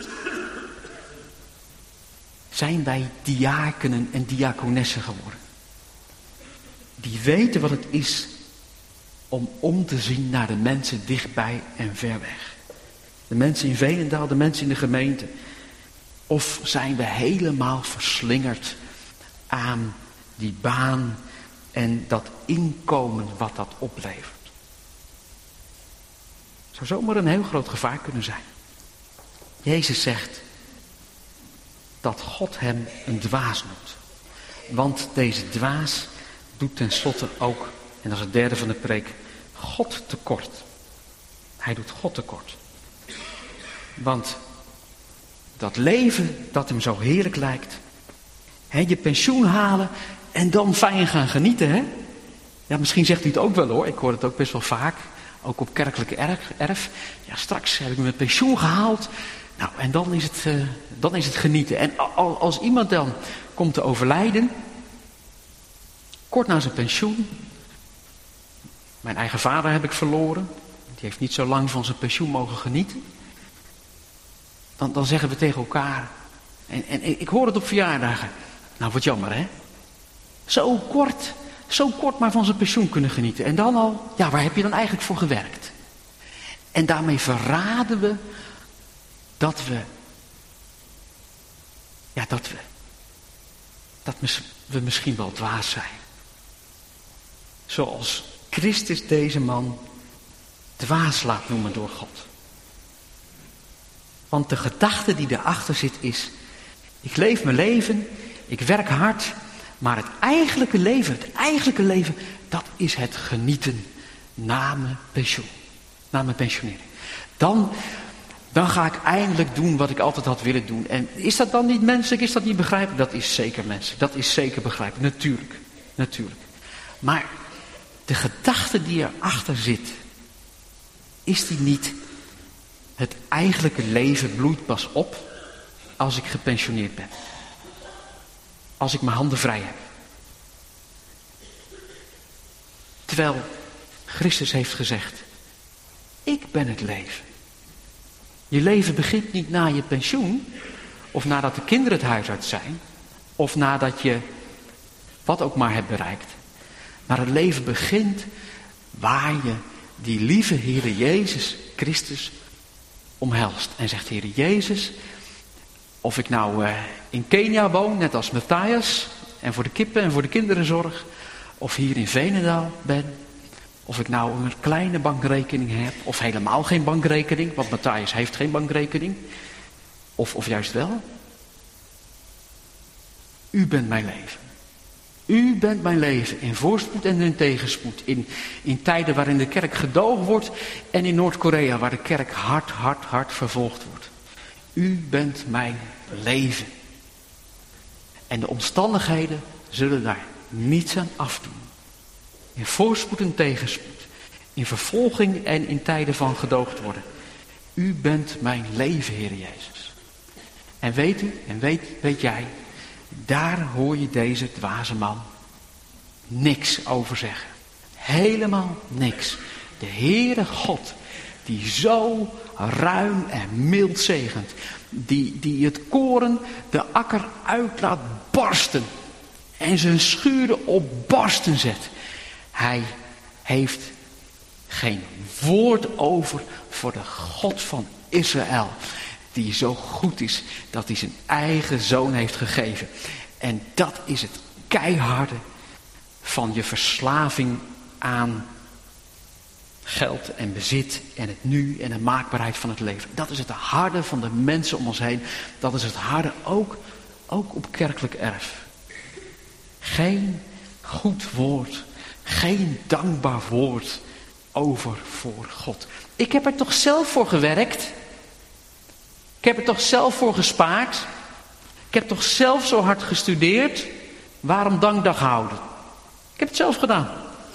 Zijn wij diakenen en diakonessen geworden? Die weten wat het is om te zien naar de mensen dichtbij en ver weg. De mensen in Veenendaal, de mensen in de gemeente. Of zijn we helemaal verslingerd aan die baan en dat inkomen wat dat oplevert? Zou zomaar een heel groot gevaar kunnen zijn. Jezus zegt dat God hem een dwaas noemt. Want deze dwaas doet tenslotte ook, en dat is het derde van de preek, God tekort. Hij doet God tekort. Want dat leven dat hem zo heerlijk lijkt, je pensioen halen en dan fijn gaan genieten, hè? Ja, misschien zegt u het ook wel hoor, ik hoor het ook best wel vaak, ook op kerkelijke erf. Ja, straks heb ik mijn pensioen gehaald. Nou, en dan is het genieten. En als iemand dan komt te overlijden, kort na zijn pensioen. Mijn eigen vader heb ik verloren. Die heeft niet zo lang van zijn pensioen mogen genieten. Dan zeggen we tegen elkaar. En ik hoor het op verjaardagen. Nou, wat jammer hè. Zo kort maar van zijn pensioen kunnen genieten. En dan al, ja, waar heb je dan eigenlijk voor gewerkt? En daarmee verraden we dat we misschien wel dwaas zijn. Zoals Christus deze man dwaas laat noemen door God. Want de gedachte die erachter zit is, ik leef mijn leven, ik werk hard, maar het eigenlijke leven, dat is het genieten na mijn pensioen, na mijn pensionering. Dan ga ik eindelijk doen wat ik altijd had willen doen. En is dat dan niet menselijk? Is dat niet begrijpelijk? Dat is zeker menselijk. Dat is zeker begrijpelijk. Natuurlijk. Maar de gedachte die erachter zit, is die niet, het eigenlijke leven bloeit pas op als ik gepensioneerd ben. Als ik mijn handen vrij heb. Terwijl Christus heeft gezegd, ik ben het leven. Je leven begint niet na je pensioen, of nadat de kinderen het huis uit zijn, of nadat je wat ook maar hebt bereikt. Maar het leven begint waar je die lieve Heere Jezus Christus omhelst. En zegt, Heere Jezus, of ik nou in Kenia woon, net als Matthias, en voor de kippen en voor de kinderen zorg, of hier in Veenendaal ben, of ik nou een kleine bankrekening heb, of helemaal geen bankrekening, want Matthias heeft geen bankrekening, of juist wel. U bent mijn leven. U bent mijn leven in voorspoed en in tegenspoed. In tijden waarin de kerk gedoogd wordt en in Noord-Korea waar de kerk hard vervolgd wordt. U bent mijn leven. En de omstandigheden zullen daar niets aan afdoen. In voorspoed en tegenspoed. In vervolging en in tijden van gedoogd worden. U bent mijn leven, Heer Jezus. En weet u, en weet jij, daar hoor je deze dwaze man niks over zeggen. helemaal niks. De Heere God, die zo ruim en mild zegent. Die het koren de akker uit laat barsten. En zijn schuren op barsten zet. Hij heeft geen woord over voor de God van Israël. Die zo goed is dat hij zijn eigen zoon heeft gegeven. En dat is het keiharde van je verslaving aan geld en bezit en het nu en de maakbaarheid van het leven. Dat is het harde van de mensen om ons heen. Dat is het harde ook op kerkelijk erf. Geen goed woord, geen dankbaar woord over voor God. Ik heb er toch zelf voor gewerkt? Ik heb er toch zelf voor gespaard? Ik heb toch zelf zo hard gestudeerd? Waarom dankdag houden? Ik heb het zelf gedaan.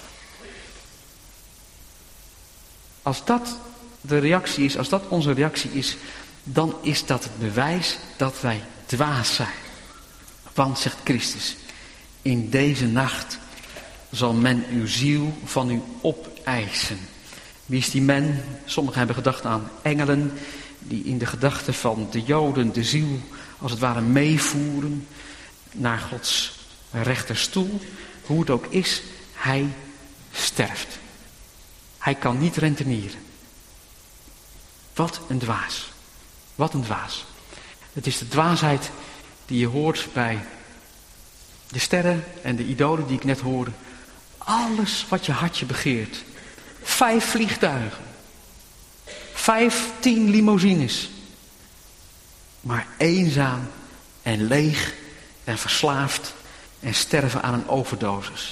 Als dat de reactie is, als dat onze reactie is, dan is dat het bewijs dat wij dwaas zijn. Want, zegt Christus, in deze nacht zal men uw ziel van u opeisen. Wie is die men? Sommigen hebben gedacht aan engelen die in de gedachten van de Joden de ziel als het ware meevoeren naar Gods rechterstoel. Hoe het ook is, hij sterft. Hij kan niet rentenieren. Wat een dwaas. Wat een dwaas. Het is de dwaasheid die je hoort bij de sterren en de idolen die ik net hoorde. Alles wat je hartje begeert. 5 vliegtuigen. 15 limousines. Maar eenzaam en leeg en verslaafd en sterven aan een overdosis.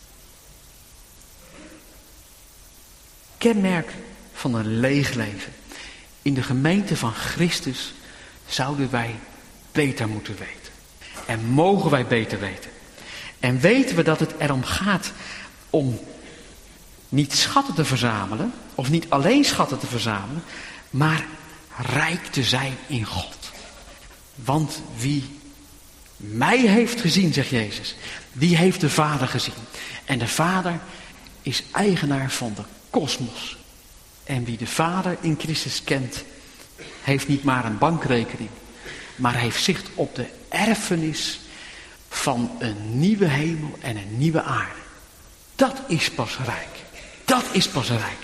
Kenmerk van een leeg leven. In de gemeente van Christus zouden wij beter moeten weten. En mogen wij beter weten. En weten we dat het erom gaat om niet schatten te verzamelen, of niet alleen schatten te verzamelen, maar rijk te zijn in God. Want wie mij heeft gezien, zegt Jezus, die heeft de Vader gezien. En de Vader is eigenaar van de kosmos. En wie de Vader in Christus kent, heeft niet maar een bankrekening, maar heeft zicht op de erfenis van een nieuwe hemel en een nieuwe aarde. Dat is pas rijk. Dat is pas rijk.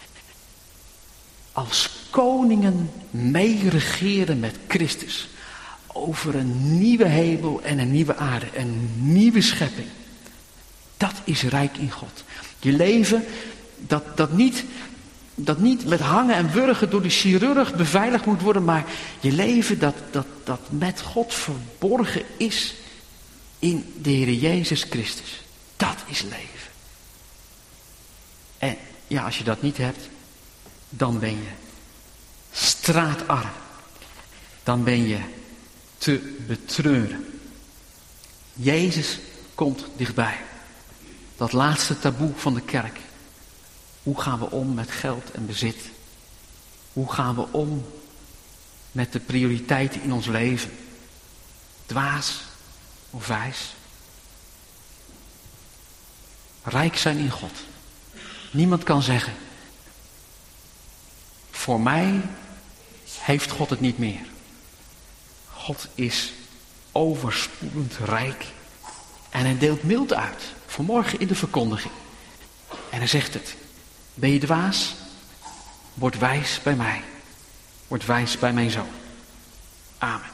Als koningen meeregeren met Christus over een nieuwe hemel en een nieuwe aarde, een nieuwe schepping. Dat is rijk in God. Je leven dat niet met hangen en wurgen door de chirurg beveiligd moet worden, maar je leven dat met God verborgen is in de Heer Jezus Christus. Dat is leven. En ja, als je dat niet hebt, dan ben je straatarm. Dan ben je te betreuren. Jezus komt dichtbij. Dat laatste taboe van de kerk. Hoe gaan we om met geld en bezit? Hoe gaan we om met de prioriteiten in ons leven? Dwaas of wijs? Rijk zijn in God. Niemand kan zeggen, voor mij heeft God het niet meer. God is overspoelend rijk. En hij deelt mild uit. Vanmorgen in de verkondiging. En hij zegt het. Ben je dwaas? Word wijs bij mij. Word wijs bij mijn zoon. Amen.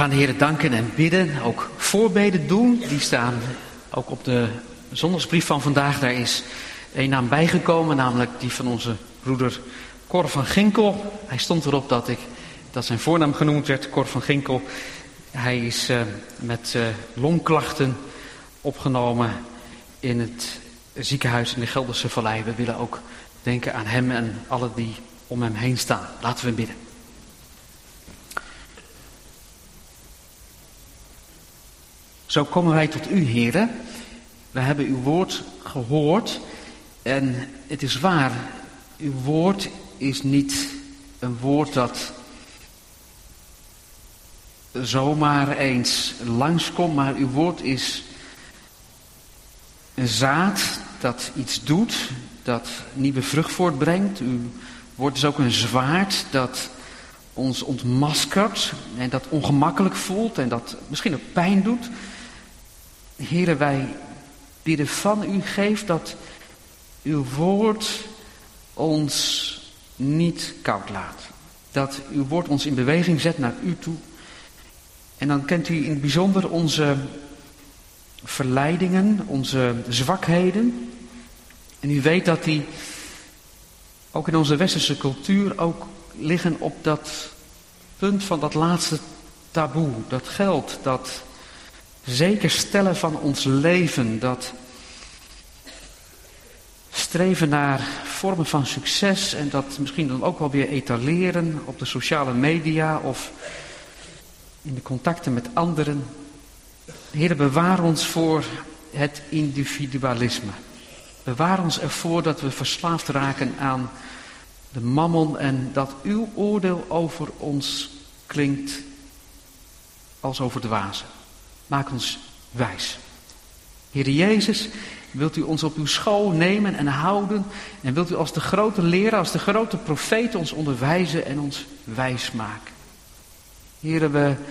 gaan de Heer danken en bidden, ook voorbeden doen. Die staan ook op de zondagsbrief van vandaag. Daar is één naam bijgekomen, namelijk die van onze broeder Cor van Ginkel. Hij stond erop dat zijn voornaam genoemd werd, Cor van Ginkel. Hij is met longklachten opgenomen in het ziekenhuis in de Gelderse Vallei. We willen ook denken aan hem en allen die om hem heen staan. Laten we bidden. Zo komen wij tot u, Heere. We hebben uw woord gehoord en het is waar, uw woord is niet een woord dat zomaar eens langskomt, maar uw woord is een zaad dat iets doet, dat nieuwe vrucht voortbrengt. Uw woord is ook een zwaard dat ons ontmaskert en dat ongemakkelijk voelt en dat misschien ook pijn doet. Heere, wij bidden van u, geef dat uw woord ons niet koud laat. Dat uw woord ons in beweging zet naar u toe. En dan kent u in het bijzonder onze verleidingen, onze zwakheden. En u weet dat die ook in onze westerse cultuur ook liggen op dat punt van dat laatste taboe. Dat geld, dat zeker stellen van ons leven, dat streven naar vormen van succes en dat misschien dan ook wel weer etaleren op de sociale media of in de contacten met anderen. Heer, bewaar ons voor het individualisme. Bewaar ons ervoor dat we verslaafd raken aan de mammon en dat uw oordeel over ons klinkt als over dwazen. Maak ons wijs. Heer Jezus, wilt u ons op uw school nemen en houden en wilt u als de grote leraar, als de grote profeet ons onderwijzen en ons wijs maken. Heer,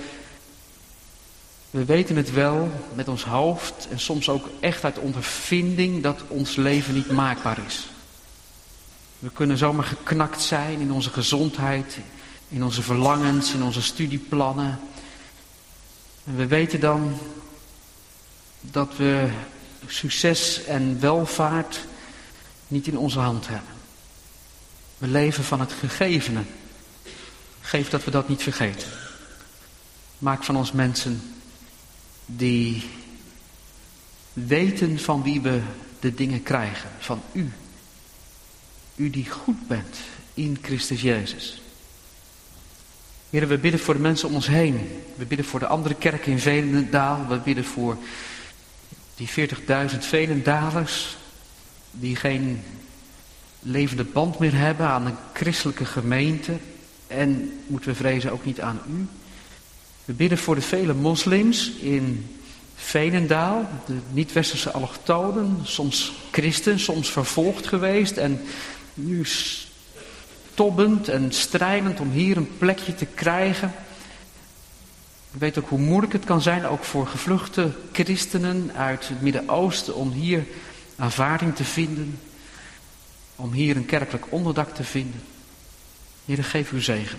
we weten het wel met ons hoofd en soms ook echt uit ondervinding dat ons leven niet maakbaar is. We kunnen zomaar geknakt zijn in onze gezondheid, in onze verlangens, in onze studieplannen. En we weten dan dat we succes en welvaart niet in onze hand hebben. We leven van het gegevene. Geef dat we dat niet vergeten. Maak van ons mensen die weten van wie we de dingen krijgen. Van u. U die goed bent in Christus Jezus. Heer, we bidden voor de mensen om ons heen. We bidden voor de andere kerken in Veenendaal. We bidden voor die 40.000 Veenendalers die geen levende band meer hebben aan een christelijke gemeente. En moeten we vrezen ook niet aan u. We bidden voor de vele moslims in Veenendaal, de niet-westerse allochtonen, soms christen, soms vervolgd geweest en nu tobbend en strijdend om hier een plekje te krijgen. Ik weet ook hoe moeilijk het kan zijn, ook voor gevluchte christenen uit het Midden-Oosten, om hier aanvaarding te vinden, om hier een kerkelijk onderdak te vinden. Heer, geef uw zegen.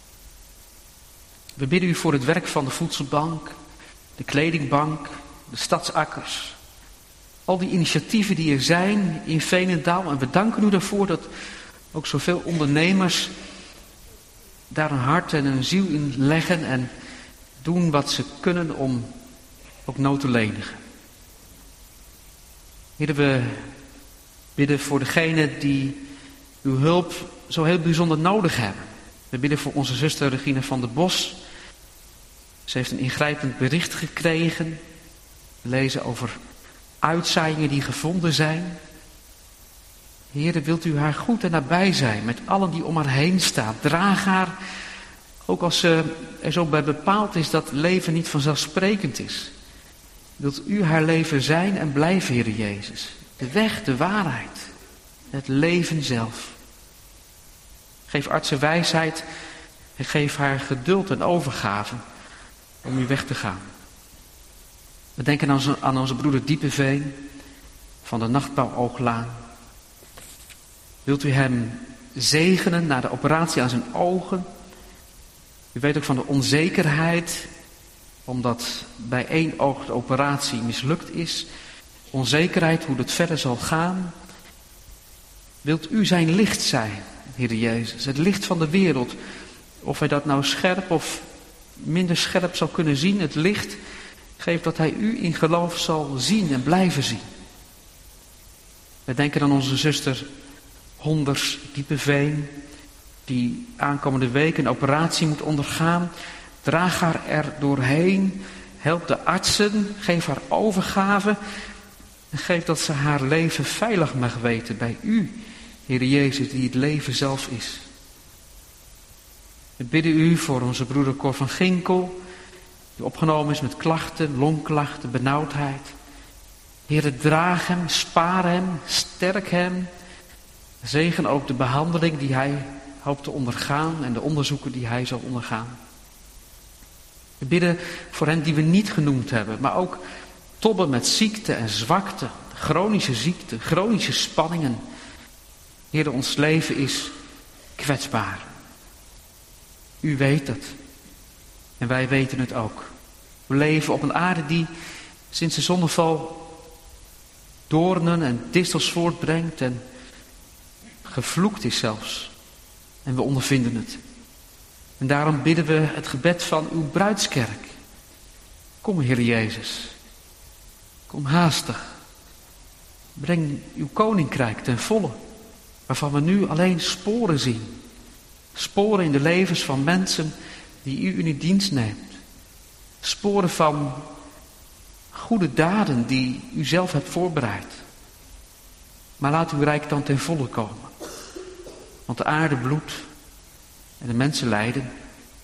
We bidden u voor het werk van de voedselbank, de kledingbank, de stadsakkers. Al die initiatieven die er zijn in Veenendaal. En we danken u daarvoor dat ook zoveel ondernemers daar een hart en een ziel in leggen en doen wat ze kunnen om ook nood te lenigen. Heer, we bidden voor degenen die uw hulp zo heel bijzonder nodig hebben. We bidden voor onze zuster Regine van der Bos. Ze heeft een ingrijpend bericht gekregen. We lezen over uitzaaiingen die gevonden zijn. Heere, wilt u haar goed en nabij zijn met allen die om haar heen staan. Draag haar, ook als ze er zo bij bepaald is dat leven niet vanzelfsprekend is. Wilt u haar leven zijn en blijven, Heere Jezus. De weg, de waarheid, het leven zelf. Geef artsen wijsheid en geef haar geduld en overgave om uw weg te gaan. We denken aan onze broeder Diepeveen van de Nachtbouwooglaan. Wilt u hem zegenen na de operatie aan zijn ogen? U weet ook van de onzekerheid Omdat bij één oog de operatie mislukt is. Onzekerheid hoe het verder zal gaan. Wilt u zijn licht zijn, Heer Jezus. Het licht van de wereld. Of hij dat nou scherp of minder scherp zal kunnen zien. Het licht geeft dat hij u in geloof zal zien en blijven zien. We denken aan onze zuster Honders Diepeveen. Die aankomende week een operatie moet ondergaan. Draag haar er doorheen. Help de artsen. Geef haar overgave. En geef dat ze haar leven veilig mag weten bij u, Heer Jezus, die het leven zelf is. We bidden u voor onze broeder Cor van Ginkel, die opgenomen is met klachten, longklachten, benauwdheid. Heere, draag hem, spaar hem, sterk hem. Zegen ook de behandeling die hij hoopt te ondergaan en de onderzoeken die hij zal ondergaan. We bidden voor hen die we niet genoemd hebben, maar ook tobben met ziekte en zwakte, chronische ziekte, chronische spanningen. Heere, ons leven is kwetsbaar. U weet het. En wij weten het ook. We leven op een aarde die sinds de zonneval doornen en distels voortbrengt en gevloekt is zelfs. En we ondervinden het. En daarom bidden we het gebed van uw bruidskerk. Kom, Heer Jezus. Kom haastig. Breng uw koninkrijk ten volle. Waarvan we nu alleen sporen zien. Sporen in de levens van mensen die u in uw dienst neemt. Sporen van goede daden die u zelf hebt voorbereid. Maar laat uw rijk dan ten volle komen. Want de aarde bloedt en de mensen lijden.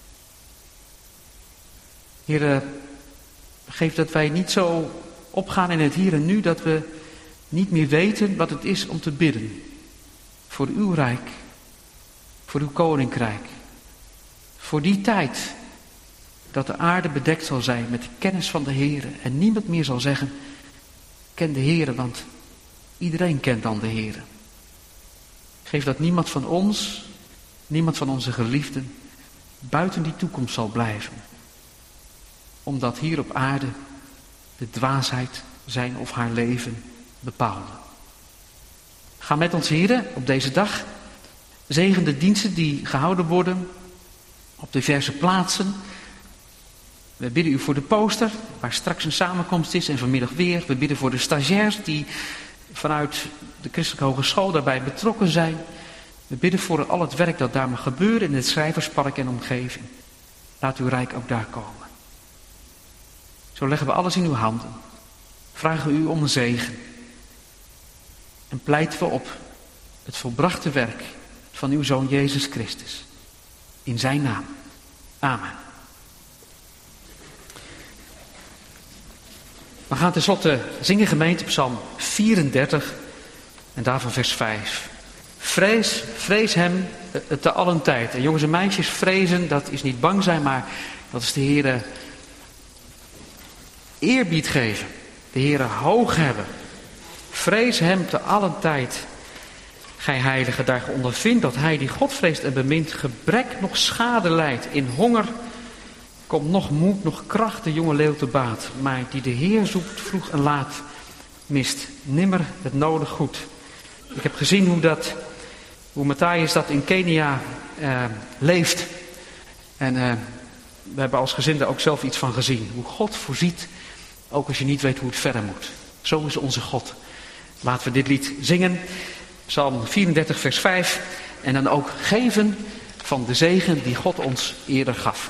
Heer, geef dat wij niet zo opgaan in het hier en nu, dat we niet meer weten wat het is om te bidden. Voor uw rijk, voor uw koninkrijk. Voor die tijd dat de aarde bedekt zal zijn met de kennis van de Heere. En niemand meer zal zeggen, ken de Heere, want iedereen kent dan de Heere. Geef dat niemand van ons, niemand van onze geliefden, buiten die toekomst zal blijven. Omdat hier op aarde de dwaasheid zijn of haar leven bepaalde. Ga met ons, Heere, op deze dag. Zegen de diensten die gehouden worden op diverse plaatsen. We bidden u voor de poster, waar straks een samenkomst is en vanmiddag weer. We bidden voor de stagiairs die vanuit de Christelijke Hogeschool daarbij betrokken zijn. We bidden voor al het werk dat daar mag gebeuren in het Schrijverspark en omgeving. Laat uw rijk ook daar komen. Zo leggen we alles in uw handen. Vragen u om een zegen. En pleiten we op het volbrachte werk van uw Zoon Jezus Christus. In zijn naam. Amen. We gaan tenslotte zingen gemeente Psalm 34 en daarvan vers 5. Vrees hem te allen tijd. En jongens en meisjes, vrezen, dat is niet bang zijn, maar dat is de Heere eerbied geven. De Heere hoog hebben. Vrees hem te allen tijd. Gij heilige, daar ge ondervindt dat hij die God vreest en bemint gebrek nog schade lijdt. In honger komt nog moed, nog kracht de jonge leeuw te baat. Maar die de Heer zoekt vroeg en laat, mist nimmer het nodig goed. Ik heb gezien hoe Matthias dat in Kenia leeft. En we hebben als gezin daar ook zelf iets van gezien. Hoe God voorziet, ook als je niet weet hoe het verder moet. Zo is onze God. Laten we dit lied zingen. Psalm 34 vers 5. En dan ook geven van de zegen die God ons eerder gaf.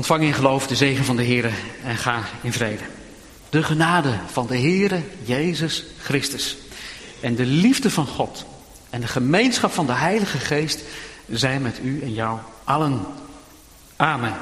Ontvang in geloof de zegen van de Heere en ga in vrede. De genade van de Heere Jezus Christus en de liefde van God en de gemeenschap van de Heilige Geest zijn met u en jou allen. Amen.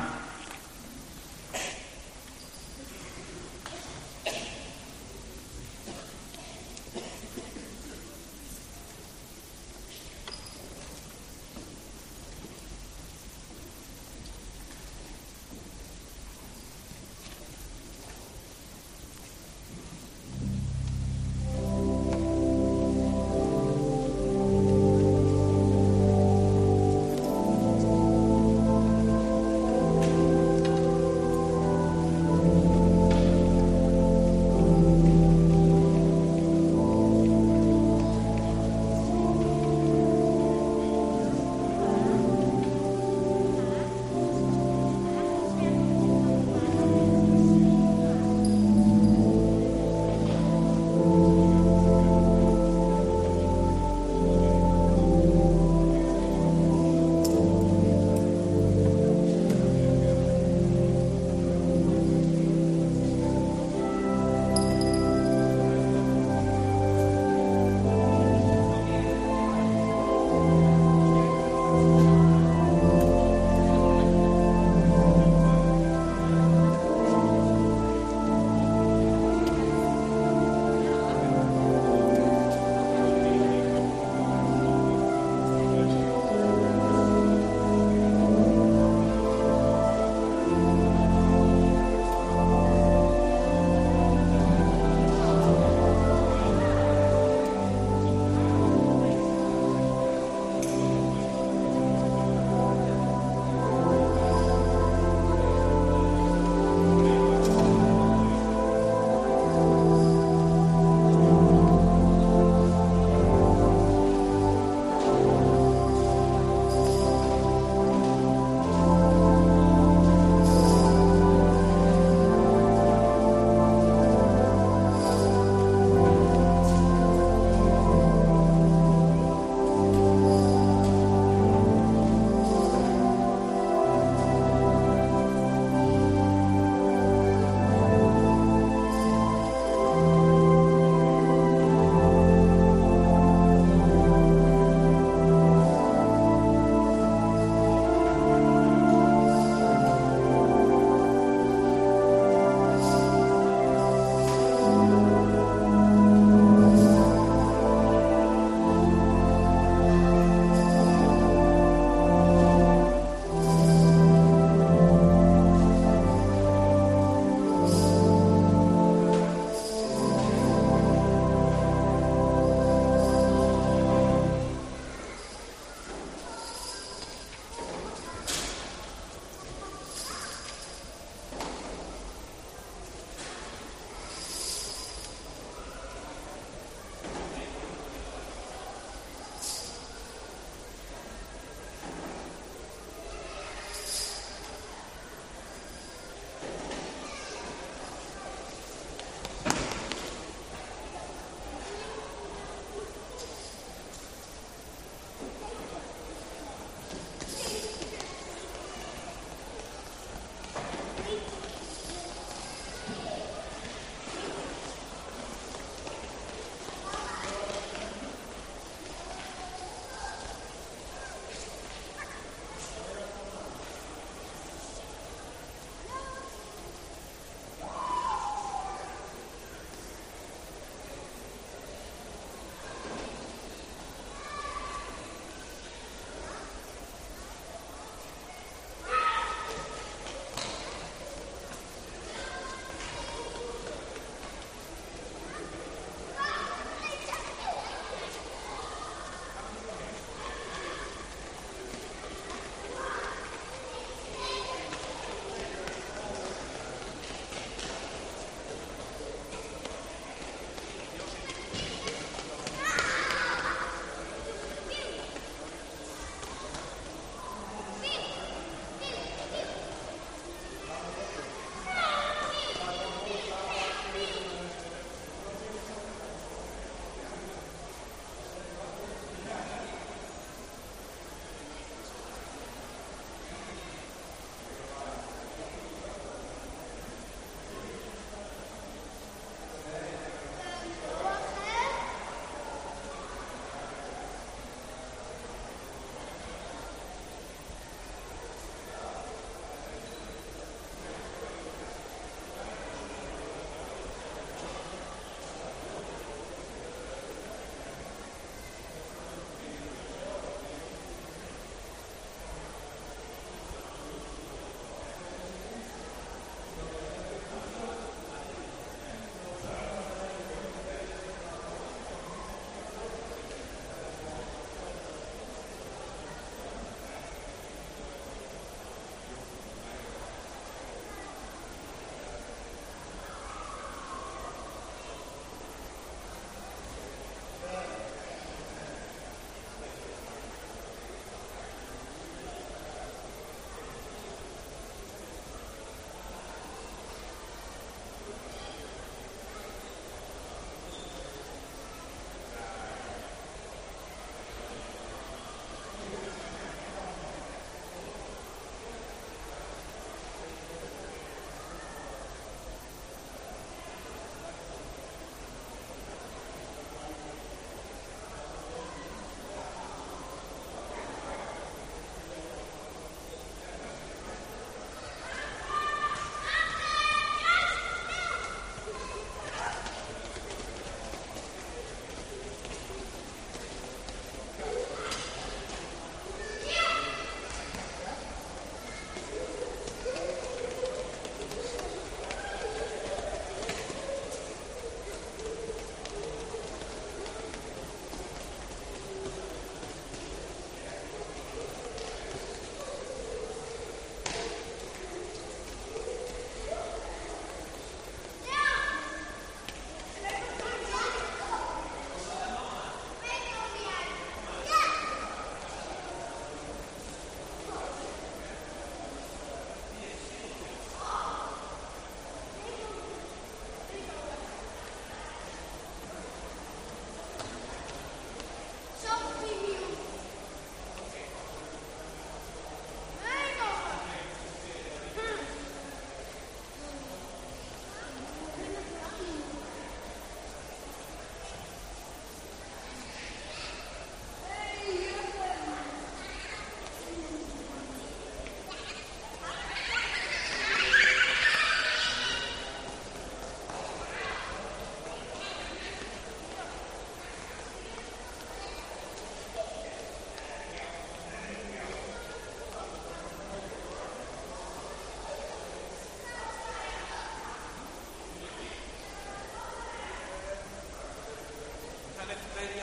met de